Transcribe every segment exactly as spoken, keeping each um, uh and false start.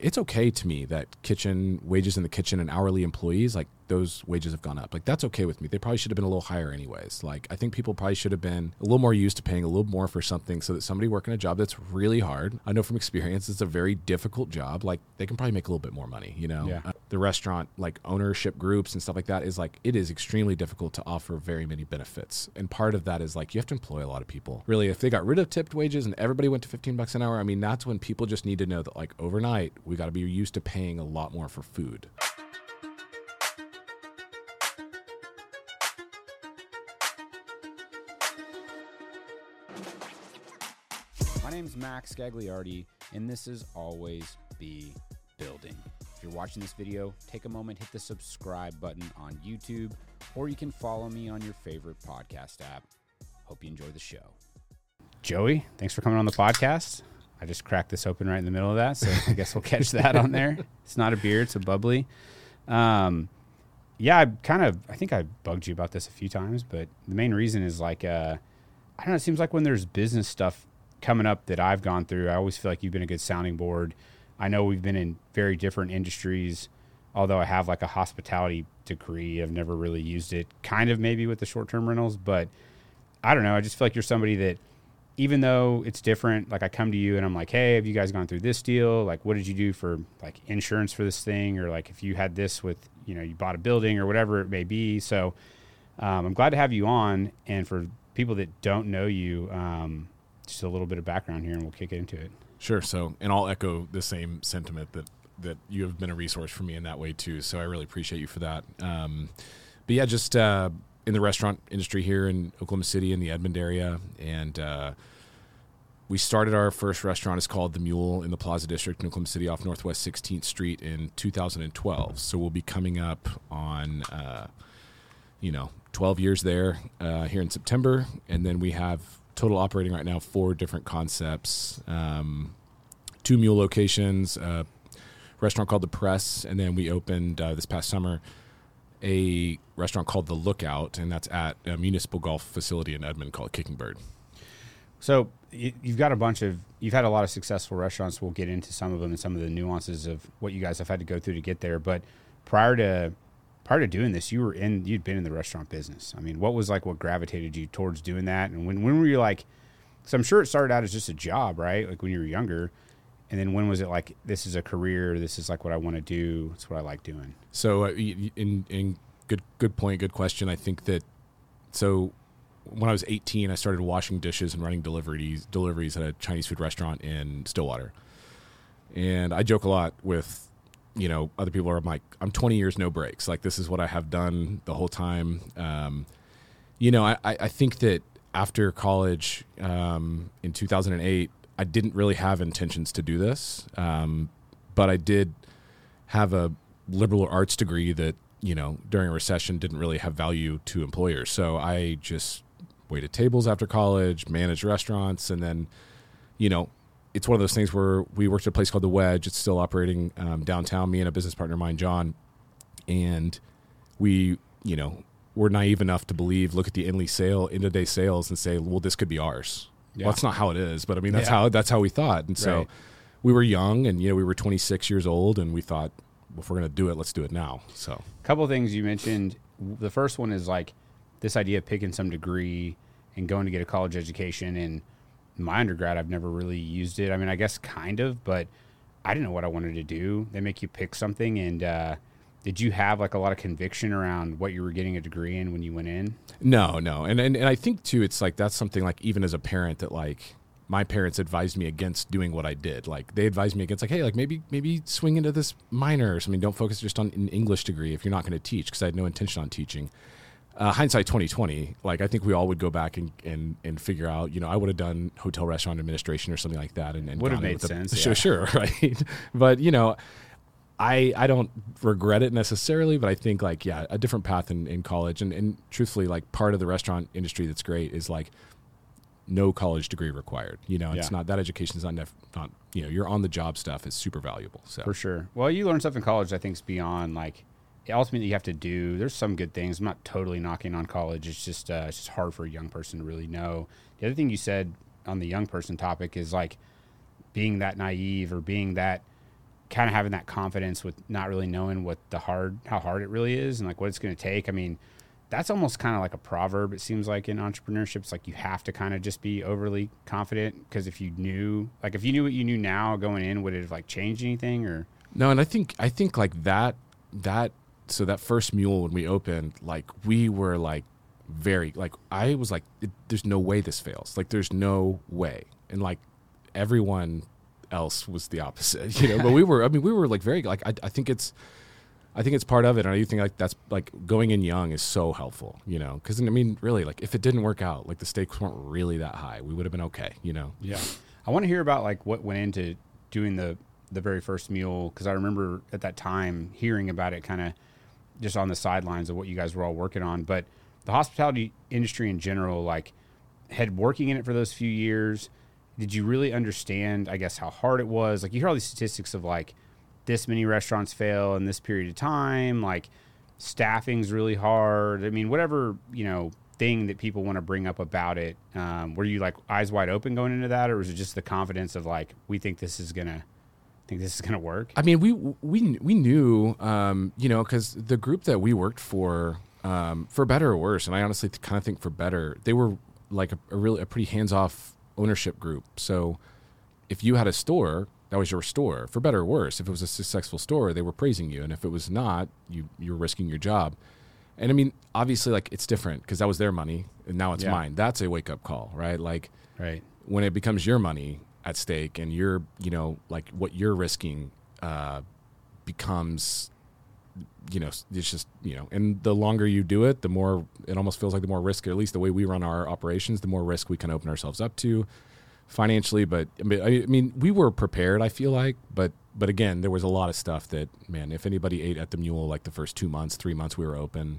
it's okay to me that kitchen wages in the kitchen and hourly employees, like those wages have gone up. Like that's okay with me. They probably should have been a little higher anyways. Like I think people probably should have been a little more used to paying a little more for something so that somebody working a job that's really hard. I know from experience, it's a very difficult job. Like they can probably make a little bit more money, you know? Yeah. Uh, the restaurant like ownership groups and stuff like that is like, it is extremely difficult to offer very many benefits. And part of that is like, you have to employ a lot of people. Really, if they got rid of tipped wages and everybody went to fifteen bucks an hour, I mean, that's when people just need to know that like overnight, we got to be used to paying a lot more for food. My name's Max Gagliardi, and this is Always Be Building. If you're watching this video, take a moment, hit the subscribe button on YouTube, or you can follow me on your favorite podcast app. Hope you enjoy the show. Joey, thanks for coming on the podcast. I just cracked this open right in the middle of that, so I guess we'll catch that on there. It's not a beer, it's a bubbly. Um, yeah, I kind of, I think I bugged you about this a few times, but the main reason is like, uh, I don't know, it seems like when there's business stuff coming up that I've gone through, I always feel like you've been a good sounding board. I know we've been in very different industries, although I have like a hospitality degree. I've never really used it, kind of maybe with the short-term rentals, but I don't know. I just feel like you're somebody that, even though it's different, like I come to you and I'm like, hey, have you guys gone through this deal? Like, what did you do for like insurance for this thing? Or like if you had this with, you know, you bought a building or whatever it may be. So um, I'm glad to have you on. And for people that don't know you, um, just a little bit of background here and we'll kick into it. Sure. So, and I'll echo the same sentiment that, that you have been a resource for me in that way too. So I really appreciate you for that. Um, but yeah, just, uh, in the restaurant industry here in Oklahoma City in the Edmond area. And, uh, we started our first restaurant. It's called The Mule in the Plaza District in Oklahoma City off Northwest sixteenth Street in two thousand twelve. So we'll be coming up on, uh, you know, twelve years there, uh, here in September. And then we have total operating right now, four different concepts, um, two Mule locations, a restaurant called The Press. And then we opened, uh, this past summer, a restaurant called The Lookout, and that's at a municipal golf facility in Edmond called Kicking Bird. So you've got a bunch of, you've had a lot of successful restaurants. We'll get into some of them and some of the nuances of what you guys have had to go through to get there. But prior to, prior to doing this, you were in, you'd been in the restaurant business. I mean, what was like, what gravitated you towards doing that? And when, when were you like, so I'm sure it started out as just a job, right? Like when you were younger. And then when was it like, this is a career, this is like what I want to do, it's what I like doing? So uh, in, in good good point, good question. I think that, so when I was eighteen, I started washing dishes and running deliveries deliveries at a Chinese food restaurant in Stillwater. And I joke a lot with, you know, other people are like, I'm twenty years, no breaks. Like this is what I have done the whole time. Um, you know, I, I think that after college um, in two thousand eight, I didn't really have intentions to do this, um, but I did have a liberal arts degree that, you know, during a recession didn't really have value to employers. So I just waited tables after college, managed restaurants, and then, you know, it's one of those things where we worked at a place called The Wedge. It's still operating um, downtown, me and a business partner of mine, John, and we, you know, were naive enough to believe, look at the in-day sale, end-of-day sales and say, well, this could be ours. Yeah. Well, that's not how it is, but I mean, that's yeah. how, that's how we thought. And so right. we were young and, you know, we were twenty-six years old and we thought, well, if we're going to do it, let's do it now. So a couple of things you mentioned. The first one is like this idea of picking some degree and going to get a college education. And my undergrad, I've never really used it. I mean, I guess kind of, but I didn't know what I wanted to do. They make you pick something. And, uh, did you have like a lot of conviction around what you were getting a degree in when you went in? No, no. And, and and I think too, it's like, that's something like, even as a parent, that like my parents advised me against doing what I did. Like they advised me against like, hey, like maybe, maybe swing into this minor or something. Don't focus just on an English degree if you're not going to teach. Cause I had no intention on teaching. Uh, hindsight twenty twenty, like I think we all would go back and, and, and figure out, you know, I would have done hotel restaurant administration or something like that. And, and would have made sense. A, yeah. Sure. Right. But you know, I, I don't regret it necessarily, but I think like, yeah, a different path in, in college. And, and truthfully, like part of the restaurant industry that's great is like no college degree required. You know, it's yeah. not, that education is not, nef- not, you know, your on the job stuff is super valuable. So for sure. Well, you learn stuff in college, I think is beyond like, ultimately you have to do, there's some good things. I'm not totally knocking on college. It's just, uh, it's just hard for a young person to really know. The other thing you said on the young person topic is like being that naive or being that kind of having that confidence with not really knowing what the hard, how hard it really is and like what it's going to take. I mean, that's almost kind of like a proverb. It seems like in entrepreneurship, it's like you have to kind of just be overly confident, because if you knew, like if you knew what you knew now going in, would it have like changed anything or? No. And I think, I think like that, that, so that first mule when we opened, like we were like very, like I was like, it, there's no way this fails. Like there's no way. And like everyone else was the opposite, you know, but we were, I mean, we were like very, like, I, I think it's, I think it's part of it. And I do think like that's like going in young is so helpful, you know, because I mean, really, like if it didn't work out, like the stakes weren't really that high, we would have been okay, you know? Yeah. I want to hear about like what went into doing the, the very first mule. Cause I remember at that time hearing about it kind of just on the sidelines of what you guys were all working on. But the hospitality industry in general, like had working in it for those few years, did you really understand, I guess, how hard it was? Like you hear all these statistics of like, this many restaurants fail in this period of time, like staffing's really hard. I mean, whatever, you know, thing that people want to bring up about it. Um, were you like eyes wide open going into that, or was it just the confidence of like, we think this is going to, think this is going to work? I mean, we, we, we knew, um, you know, cause the group that we worked for, um, for better or worse, and I honestly kind of think for better, they were like a, a really, a pretty hands-off ownership group. So if you had a store, that was your store, for better or worse. If it was a successful store, they were praising you. And if it was not, you, you were risking your job. And I mean, obviously, like, it's different because that was their money and now it's yeah. mine. That's a wake-up call, right? Like, right. when it becomes your money at stake and you're, you know, like what you're risking uh, becomes, you know, it's just, you know, and the longer you do it, the more, it almost feels like the more risk, at least the way we run our operations, the more risk we can open ourselves up to financially. But I mean, I mean, we were prepared, I feel like, but, but again, there was a lot of stuff that, man, if anybody ate at the Mule, like the first two months, three months we were open,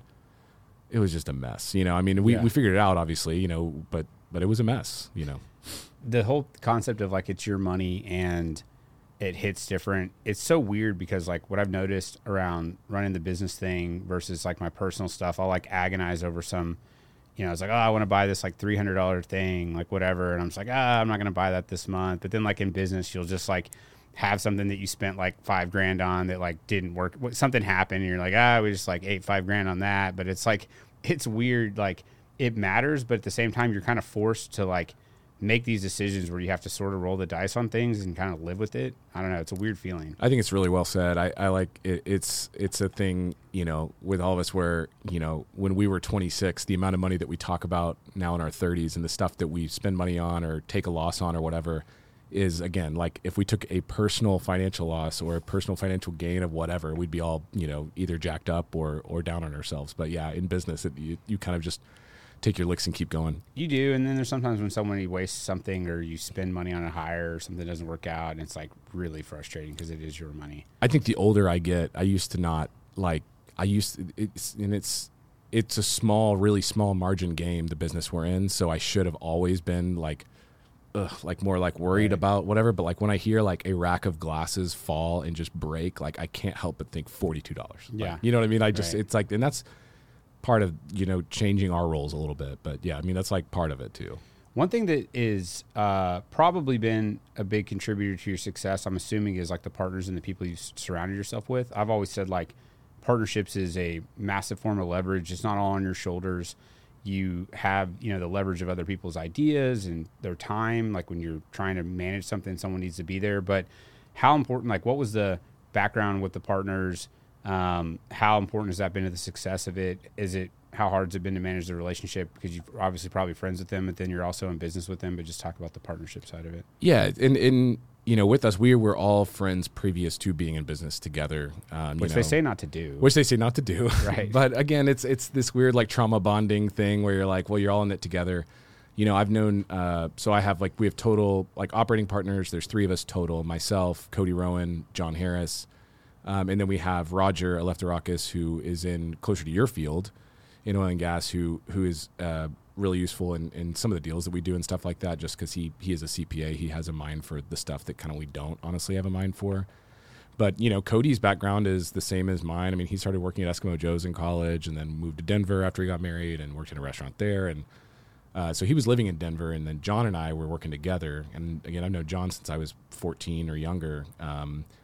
it was just a mess. You know, I mean, we, yeah. we figured it out obviously, you know, but, but it was a mess, you know. The whole concept of like, it's your money and it hits different. It's so weird because like what I've noticed around running the business thing versus like my personal stuff, I'll like agonize over some, you know, it's like, oh, I want to buy this like three hundred dollars thing, like whatever. And I'm just like, ah, I'm not going to buy that this month. But then like in business, you'll just like have something that you spent like five grand on that like didn't work. Something happened and you're like, ah, we just like ate five grand on that. But it's like, it's weird. Like it matters, but at the same time, you're kind of forced to like make these decisions where you have to sort of roll the dice on things and kind of live with it. I don't know. It's a weird feeling. I think it's really well said. I, I like it. It's, it's a thing, you know, with all of us where, you know, when we were twenty-six, the amount of money that we talk about now in our thirties and the stuff that we spend money on or take a loss on or whatever is, again, like if we took a personal financial loss or a personal financial gain of whatever, we'd be all, you know, either jacked up or, or down on ourselves. But yeah, in business, it, you, you kind of just take your licks and keep going. You do. And then there's sometimes when somebody wastes something or you spend money on a hire or something doesn't work out, and it's like really frustrating because it is your money. I think the older I get, I used to not like, I used to, it's, and it's, it's a small, really small margin game, the business we're in. So I should have always been like, ugh, like more like worried right. about whatever. But like when I hear like a rack of glasses fall and just break, like I can't help but think forty-two dollars. Yeah. Like, you know what I mean? I just, right. it's like, and that's part of, you know, changing our roles a little bit. But yeah, I mean, that's like part of it too. One thing that is uh, probably been a big contributor to your success, I'm assuming, is like the partners and the people you've surrounded yourself with. I've always said like partnerships is a massive form of leverage. It's not all on your shoulders. You have, you know, the leverage of other people's ideas and their time. Like when you're trying to manage something, someone needs to be there. But how important, like what was the background with the partners? Um, how important has that been to the success of it? Is it, how hard has it been to manage the relationship? Because you're obviously probably friends with them, but then you're also in business with them, but just talk about the partnership side of it. Yeah. And, and you know, with us, we were all friends previous to being in business together. Um, which you know, they say not to do. Which they say not to do. Right. But again, it's, it's this weird like trauma bonding thing where you're like, well, you're all in it together. You know, I've known, uh, so I have like, we have total like operating partners. There's three of us total, myself, Cody Rowan, John Harris. Um, and then we have Roger Alefterakis, who is in closer to your field in oil and gas, who who is uh, really useful in, in some of the deals that we do and stuff like that, just because he, he is a C P A. He has a mind for the stuff that kind of we don't honestly have a mind for. But, you know, Cody's background is the same as mine. I mean, he started working at Eskimo Joe's in college and then moved to Denver after he got married and worked in a restaurant there. And uh, so he was living in Denver, and then John and I were working together. And, again, I've known John since I was fourteen or younger. Um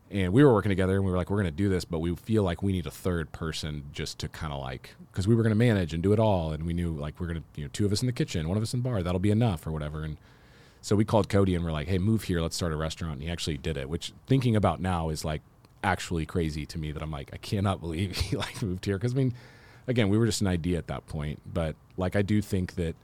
And we were working together, and we were like, we're going to do this, but we feel like we need a third person just to kind of like, because we were going to manage and do it all, and we knew like we're going to, you know, two of us in the kitchen, one of us in the bar, that'll be enough or whatever. And so we called Cody and we're like, hey, move here, let's start a restaurant. And he actually did it, which thinking about now is like actually crazy to me that I'm like, I cannot believe he like moved here. Because I mean, again, we were just an idea at that point, but like I do think that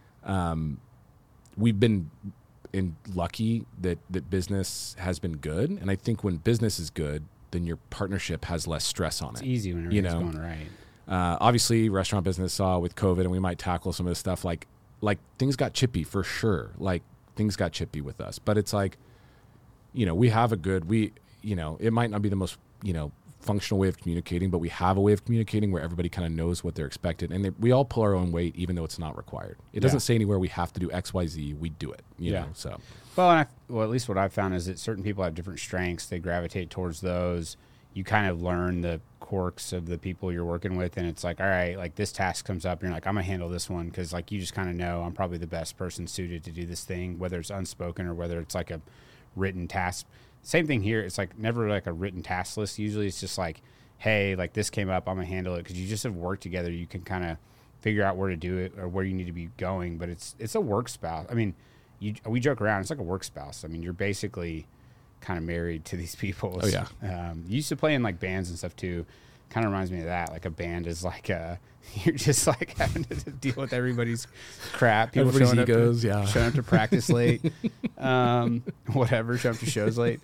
um, we've been in lucky that that business has been good, and I think when business is good, then your partnership has less stress on It's it. easy when you everything's know? going right. Uh, obviously, restaurant business saw with COVID, and we might tackle some of this stuff. Like, like things got chippy for sure. Like things got chippy with us, but it's like, you know, we have a good we, you know, it might not be the most, you know, functional way of communicating, but we have a way of communicating where everybody kind of knows what they're expected, and they, we all pull our own weight, even though it's not required. It doesn't Yeah. say anywhere we have to do X, Y, Z. We do it. You Yeah. know, so. Well, and I, well, at least what I've found is that certain people have different strengths. They gravitate towards those. You kind of learn the quirks of the people you're working with, and it's like, all right, like this task comes up, and you're like, I'm gonna handle this one because like you just kind of know I'm probably the best person suited to do this thing, whether it's unspoken or whether it's like a written task. Same thing here. It's like never like a written task list. Usually, it's just like, hey, like this came up, I'm gonna handle it because you just have worked together. You can kind of figure out where to do it or where you need to be going. But it's it's a work spouse. I mean, you we joke around. It's like a work spouse. I mean, you're basically kind of married to these people. Oh, yeah. Um, you used to play in like bands and stuff too. Kind of reminds me of that. Like a band is like a, you're just like having to deal with everybody's crap. People Everybody's showing egos, up to, yeah. showing up to practice late, um, whatever, showing up to shows late.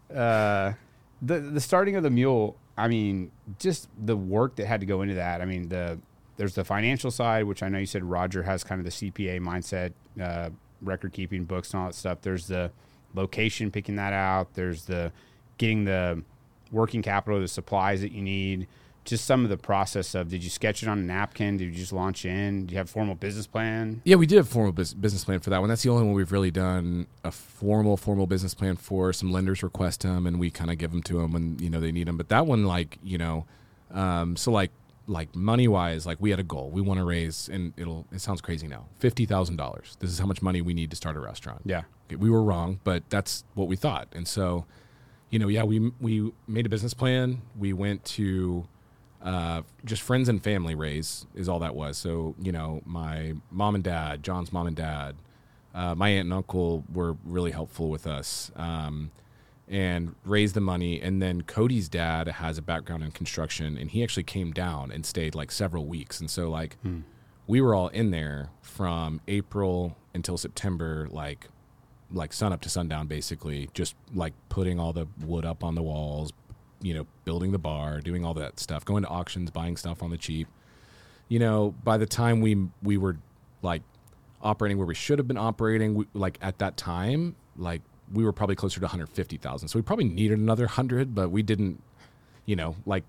Uh, the the starting of the Mule. I mean, just the work that had to go into that. I mean, the there's the financial side, which I know you said Roger has kind of the C P A mindset, uh, record keeping, books, and all that stuff. There's the location, picking that out. There's the getting the working capital, the supplies that you need. Just some of the process of, did you sketch it on a napkin? Did you just launch in? Do you have a formal business plan? Yeah, we did have a formal bus- business plan for that one. That's the only one we've really done a formal, formal business plan for. Some lenders request them, and we kind of give them to them when, you know, they need them. But that one, like, you know, um, so like, like money wise, like we had a goal. We want to raise, and it'll, it sounds crazy now, fifty thousand dollars. This is how much money we need to start a restaurant. Yeah. Okay, we were wrong, but that's what we thought. And so, you know, yeah, we, we made a business plan. We went to, Uh, just friends and family raise is all that was. So, you know, my mom and dad, John's mom and dad, uh, my aunt and uncle were really helpful with us, um, and raised the money. And then Cody's dad has a background in construction, and he actually came down and stayed like several weeks. And so like Hmm. we were all in there from April until September, like, like sun up to sundown, basically just like putting all the wood up on the walls, you know, building the bar, doing all that stuff, going to auctions, buying stuff on the cheap. You know, by the time we we were like operating where we should have been operating, we, like at that time, like we were probably closer to one hundred fifty thousand. So we probably needed another one hundred, but we didn't, you know, like,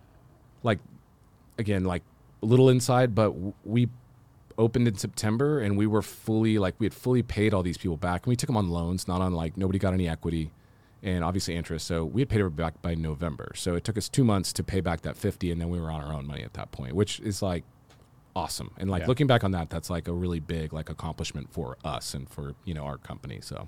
like again, like a little inside, but w- we opened in September and we were fully, like we had fully paid all these people back, and we took them on loans, not on like, nobody got any equity. And obviously interest. So we had paid her back by November. So it took us two months to pay back that fifty, and then we were on our own money at that point, which is like awesome. And like Yeah. looking back on that, that's like a really big like accomplishment for us and for, you know, our company. So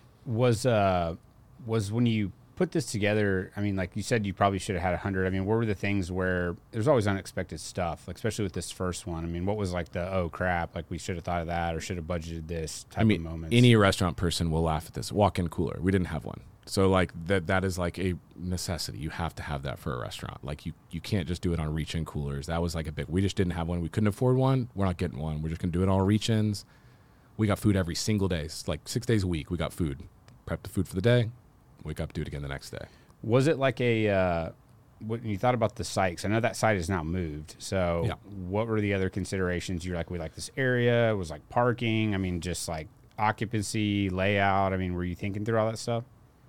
Was uh was when you put this together, I mean, like you said, you probably should have had a hundred. I mean, what were the things where there's always unexpected stuff, like especially with this first one? I mean, what was like the, oh crap, like we should have thought of that or should have budgeted this type I mean, of moments? any restaurant person will laugh at this. Walk-in cooler. We didn't have one. So like that that is like a necessity. You have to have that for a restaurant. Like you, you can't just do it on reach-in coolers. That was like a big, we just didn't have one. We couldn't afford one. We're not getting one. We're just going to do it on reach-ins. We got food every single day. It's like six days a week. We got food. Prep the food for the day. Wake up, do it again the next day. Was it like a, uh, when you thought about the site, 'cause I know that site is now moved. So Yeah. what were the other considerations? You're like, we like this area. It was like parking. I mean, just like occupancy, layout. I mean, were you thinking through all that stuff?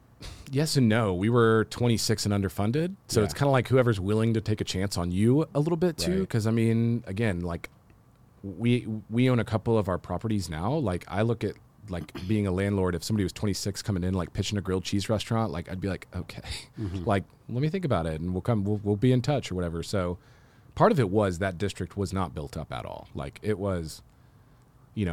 Yes and no. We were twenty-six and underfunded. So Yeah. it's kind of like whoever's willing to take a chance on you a little bit too. Right. Because, I mean, again, like we we own a couple of our properties now. Like I look at like being a landlord, if somebody was twenty-six coming in, like pitching a grilled cheese restaurant, like I'd be like, okay, Mm-hmm. like let me think about it and we'll come, we'll, we'll be in touch or whatever. So part of it was that district was not built up at all. Like it was, you know,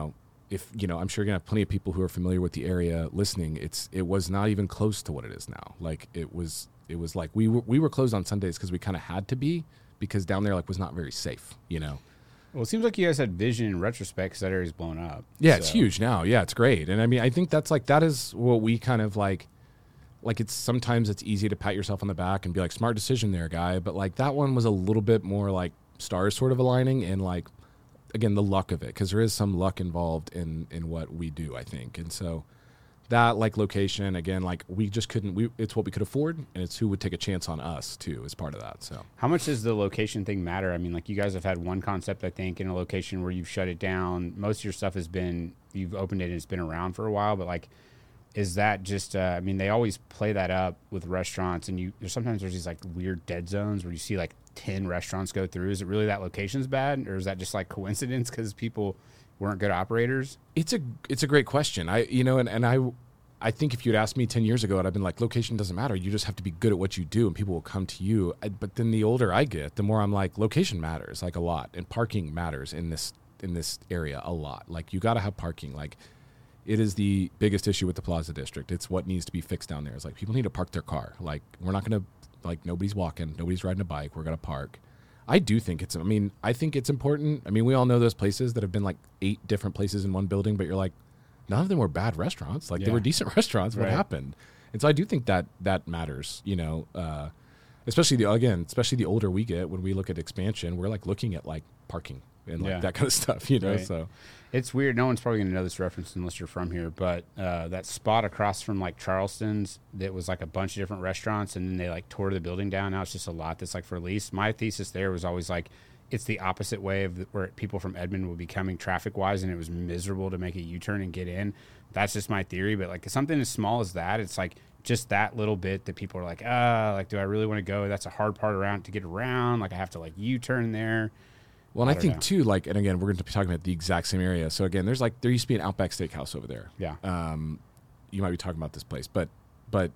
if, you know, I'm sure you're going to have plenty of people who are familiar with the area listening. It's, it was not even close to what it is now. Like it was, it was like we were, we were closed on Sundays because we kind of had to be, because down there like was not very safe, you know? Well, it seems like you guys had vision in retrospect because that area's blown up. Yeah, so. It's huge now. Yeah, it's great. And I mean, I think that's like, that is what we kind of like, like it's sometimes it's easy to pat yourself on the back and be like, smart decision there, guy. But like that one was a little bit more like stars sort of aligning and like, again, the luck of it, because there is some luck involved in, in what we do, I think. And so that like location, again, like we just couldn't, we, it's what we could afford, and it's who would take a chance on us too as part of that. So how much does the location thing matter? I mean, like you guys have had one concept, I think, in a location where you've shut it down. Most of your stuff has been, you've opened it and it's been around for a while, but like, is that just, uh, I mean, they always play that up with restaurants, and you, there's sometimes there's these like weird dead zones where you see like ten restaurants go through. Is it really that location's bad, or is that just like coincidence because people weren't good operators? It's a, it's a great question. I, you know, and, and I, I think if you'd asked me ten years ago, I'd have been like, location doesn't matter. You just have to be good at what you do and people will come to you. I, but then the older I get, the more I'm like, location matters like a lot, and parking matters in this, in this area a lot. Like you got to have parking. Like it is the biggest issue with the Plaza District. It's what needs to be fixed down there. It's like people need to park their car. Like we're not going to, like nobody's walking, nobody's riding a bike. We're going to park. I do think it's, I mean, I think it's important. I mean, we all know those places that have been like eight different places in one building, but you're like, none of them were bad restaurants. Like yeah. they were decent restaurants. What right. happened? And so I do think that that matters, you know, uh, especially the, again, especially the older we get, when we look at expansion, we're like looking at like parking and like yeah. that kind of stuff, you know? Right. So it's weird. No one's probably going to know this reference unless you're from here, but uh, that spot across from like Charleston's that was like a bunch of different restaurants, and then they like tore the building down. Now it's just a lot that's like for lease. My thesis there was always like, it's the opposite way of the, where people from Edmond will be coming traffic wise, and it was miserable to make a U-turn and get in. That's just my theory. But like something as small as that, it's like just that little bit that people are like, ah, like, do I really want to go? That's a hard part around to get around. Like I have to like U-turn there. Well, and I, I think know. too, like, and again, we're going to be talking about the exact same area. So again, there's like, there used to be an Outback Steakhouse over there. Yeah. Um, you might be talking about this place, but, but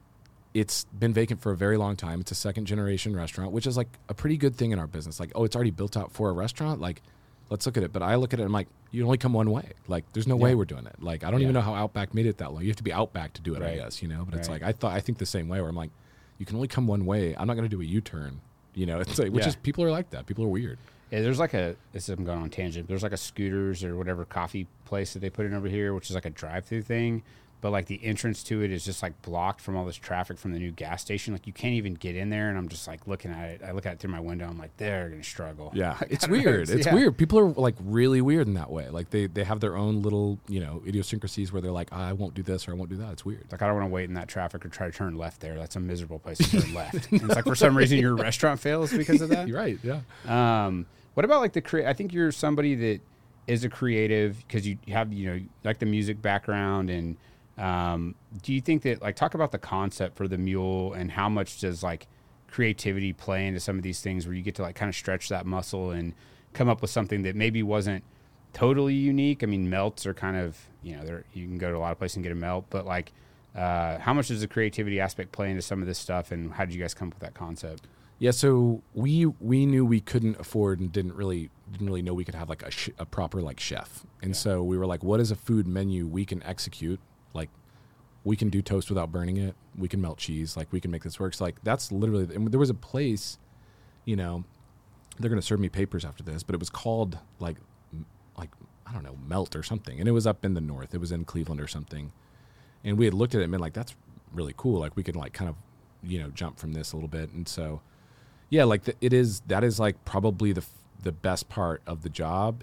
it's been vacant for a very long time. It's a second generation restaurant, which is like a pretty good thing in our business. Like, oh, it's already built out for a restaurant. Like, let's look at it. But I look at it and I'm like, you only come one way. Like, there's no yeah. way we're doing it. Like, I don't yeah. even know how Outback made it that long. You have to be Outback to do it, right. I guess, you know, but right. it's like, I thought, I think the same way where I'm like, you can only come one way. I'm not going to do a U-turn, you know, it's like, which yeah. is, people are like that. People are weird. Yeah, there's like a, this is I'm going on tangent. There's like a Scooters or whatever coffee place that they put in over here, which is like a drive-through thing. But like the entrance to it is just like blocked from all this traffic from the new gas station. Like you can't even get in there. And I'm just like looking at it. I look at it through my window. I'm like, they're going to struggle. Yeah. It's weird. It's yeah. weird. People are like really weird in that way. Like they, they have their own little, you know, idiosyncrasies where they're like, oh, I won't do this or I won't do that. It's weird. Like I don't want to wait in that traffic or try to turn left there. That's a miserable place to turn left. And it's like for some reason your restaurant fails because of that. You're right. Yeah. Um, what about like the crea- I think you're somebody that is a creative because you have, you know, like the music background. And um, do you think that like talk about the concept for the mule and how much does like creativity play into some of these things where you get to like kind of stretch that muscle and come up with something that maybe wasn't totally unique? I mean, melts are kind of, you know, they're, you can go to a lot of places and get a melt, but like uh, how much does the creativity aspect play into some of this stuff, and how did you guys come up with that concept? Yeah, so we we knew we couldn't afford and didn't really didn't really know we could have like a, sh- a proper like chef, and yeah. so we were like, what is a food menu we can execute? Like, we can do toast without burning it. We can melt cheese. Like, we can make this work. So like, that's literally. And there was a place, you know, they're gonna serve me papers after this, but it was called like like I don't know, Melt or something, and it was up in the north. It was in Cleveland or something, and we had looked at it and been like, that's really cool. Like, we could like kind of, you know, jump from this a little bit, and so. Yeah, like the, it is. That is like probably the the best part of the job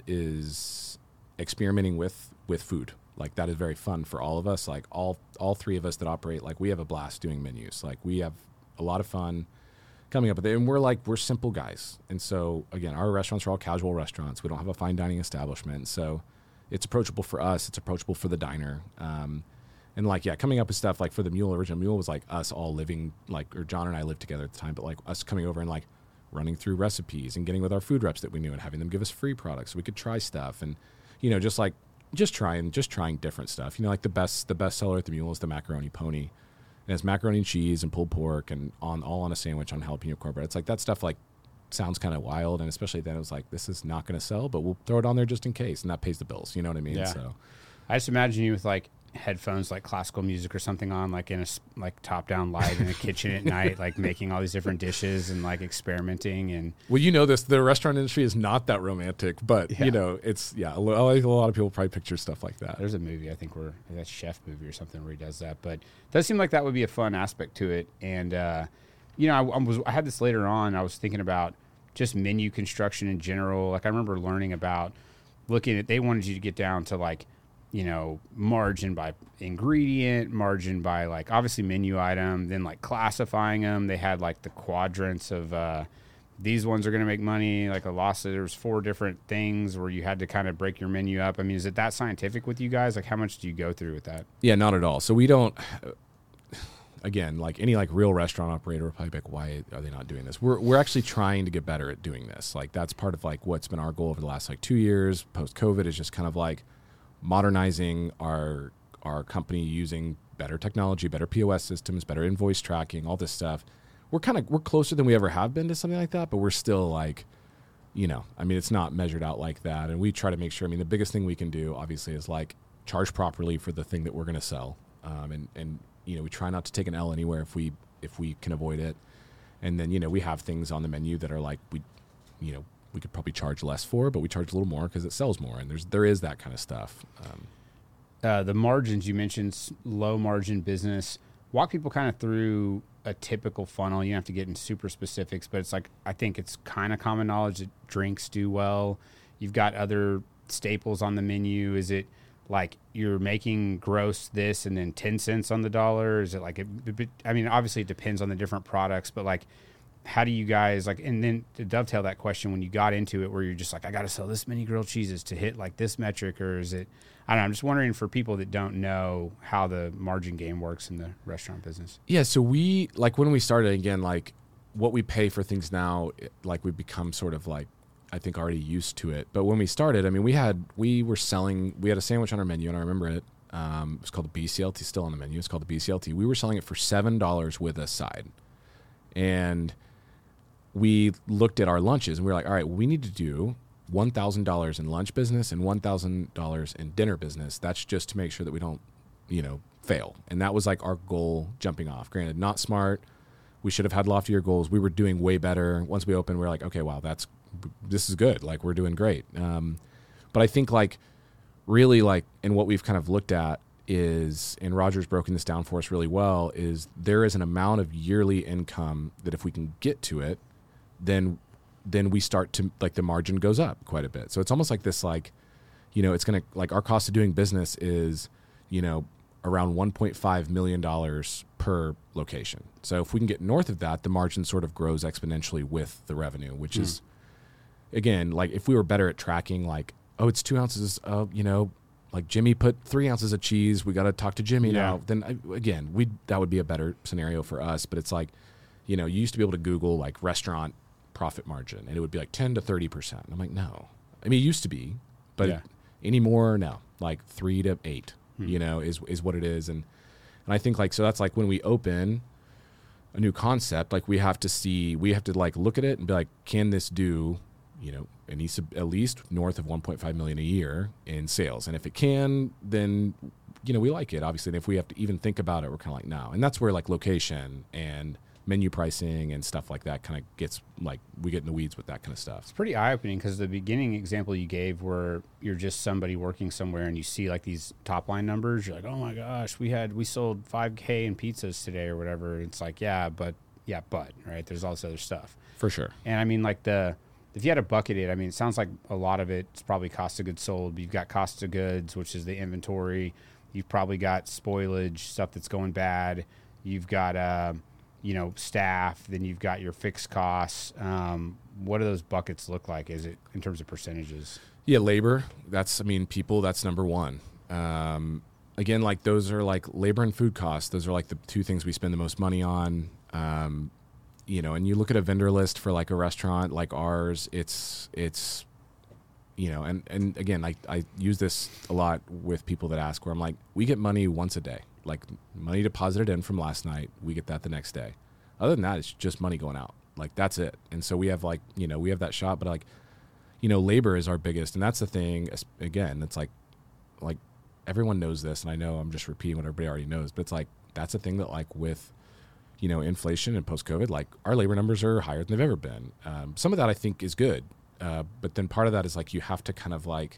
is experimenting with with food. Like that is very fun for all of us. Like all all three of us that operate, like we have a blast doing menus. Like we have a lot of fun coming up with it, and we're like we're simple guys. And so again, our restaurants are all casual restaurants. We don't have a fine dining establishment, so it's approachable for us. It's approachable for the diner. Um, And like, yeah, coming up with stuff like for the Mule, original Mule was like us all living like, or John and I lived together at the time, but like us coming over and like running through recipes and getting with our food reps that we knew and having them give us free products so we could try stuff. And, you know, just like, just trying, just trying different stuff. You know, like the best, the best seller at the Mule is the macaroni pony. And it's macaroni and cheese and pulled pork and on all on a sandwich on jalapeno cornbread. It's like that stuff like sounds kind of wild. And especially then it was like, this is not going to sell, but we'll throw it on there just in case. And that pays the bills. You know what I mean? Yeah. So I just imagine you with like headphones, like classical music or something on, like in a s- like top down light in a kitchen at night, like making all these different dishes and like experimenting. And well, you know this, the restaurant industry is not that romantic, but Yeah. you know, it's yeah, a lo- a lot of people probably picture stuff like that. there's a movie, I think, where that chef movie or something where he does that, but it does seem like that would be a fun aspect to it. And, uh, you know, I, I was, I had this later on, I was thinking about just menu construction in general. Like I remember learning about looking at, they wanted you to get down to like, you know, margin by ingredient, margin by like obviously menu item, then like classifying them. They had like the quadrants of uh, these ones are going to make money. Like a loss, there's four different things where you had to kind of break your menu up. I mean, is it that scientific with you guys? Like how much do you go through with that? Yeah, not at all. So we don't. Again, like any like real restaurant operator, would probably be like, why are they not doing this? We're we're actually trying to get better at doing this. Like that's part of like what's been our goal over the last like two years post COVID is just kind of like modernizing our our company using better technology, better P O S systems, better invoice tracking, all this stuff. We're kind of we're closer than we ever have been to something like that, but we're still like, you know, I mean, it's not measured out like that. And we try to make sure. I mean, the biggest thing we can do, obviously, is like charge properly for the thing that we're going to sell, um, and and you know, we try not to take an L anywhere if we if we can avoid it. And then you know, we have things on the menu that are like we, you know, we could probably charge less for, but we charge a little more because it sells more. And there's there is that kind of stuff. Um, Uh, the margins you mentioned, s- low margin business. Walk people kind of through a typical funnel. You don't have to get into super specifics, but it's like I think it's kind of common knowledge that drinks do well. You've got other staples on the menu. Is it like you're making gross this and then ten cents on the dollar? Is it like it, it- I mean, obviously it depends on the different products, but like how do you guys like, and then to dovetail that question, when you got into it where you're just like, I got to sell this many grilled cheeses to hit like this metric, or is it, I don't know, I'm just wondering for people that don't know how the margin game works in the restaurant business. yeah, so we like when we started again, like what we pay for things now, it- like we've become sort of like I think already used to it. But when we started, I mean, we had we were selling, we had a sandwich on our menu, and I remember it. Um, it was called the B C L T, still on the menu. It's called the B C L T. We were selling it for seven dollars with a side, and we looked at our lunches and we were like, all right, well, we need to do one thousand dollars in lunch business and one thousand dollars in dinner business. That's just to make sure that we don't, you know, fail. And that was like our goal jumping off. Granted, not smart. We should have had loftier goals. We were doing way better. Once we opened, we were like, okay, wow, that's, this is good. Like we're doing great. Um, but I think like really like, and what we've kind of looked at is, and Roger's broken this down for us really well, is there is an amount of yearly income that if we can get to it, then then we start to like the margin goes up quite a bit. So it's almost like this, like, you know, it's going to like our cost of doing business is, you know, around one point five million dollars per location. So if we can get north of that, the margin sort of grows exponentially with the revenue, which mm. is, again, like if we were better at tracking, like, oh, it's two ounces of, you know, like Jimmy put three ounces of cheese. We got to talk to Jimmy yeah. now. Then I, again, we that would be a better scenario for us. But it's like, you know, you used to be able to Google like restaurant profit margin, and it would be like ten to thirty percent. I'm like, no. I mean, it used to be, but yeah. anymore, no. Like three to eight, hmm. you know, is is what it is. And and I think like, so that's like when we open a new concept, like we have to see, we have to like look at it and be like, can this do, you know, at least, at least north of one point five million a year in sales? And if it can, then, you know, we like it, obviously. And if we have to even think about it, we're kind of like, no. And that's where like location and menu pricing and stuff like that kind of gets like, we get in the weeds with that kind of stuff. It's pretty eye-opening because the beginning example you gave where you're just somebody working somewhere and you see like these top line numbers, you're like, oh my gosh, we had, we sold five K in pizzas today or whatever. It's like, yeah, but yeah, but right. There's all this other stuff. For sure. And I mean like the, if you had to bucket it, I mean, it sounds like a lot of it's probably cost of goods sold. You've got cost of goods, which is the inventory. You've probably got spoilage, stuff that's going bad. You've got, uh, you know, staff, then you've got your fixed costs. Um, what do those buckets look like? Is it in terms of percentages? Yeah, labor. That's, I mean, people, that's number one. Um, again, like those are like labor and food costs. Those are like the two things we spend the most money on. Um, you know, and you look at a vendor list for like a restaurant like ours, it's, it's, you know, and, and again, I, I use this a lot with people that ask where I'm like, we get money once a day. Like money deposited in from last night, we get that the next day. Other than that, it's just money going out. Like that's it. And so we have like, you know, we have that shot, but like, you know, labor is our biggest. And that's the thing, again, it's like, like everyone knows this. And I know I'm just repeating what everybody already knows, but it's like, that's the thing that like with, you know, inflation and post-COVID, like our labor numbers are higher than they've ever been. Um, some of that I think is good. Uh, but then part of that is like, you have to kind of like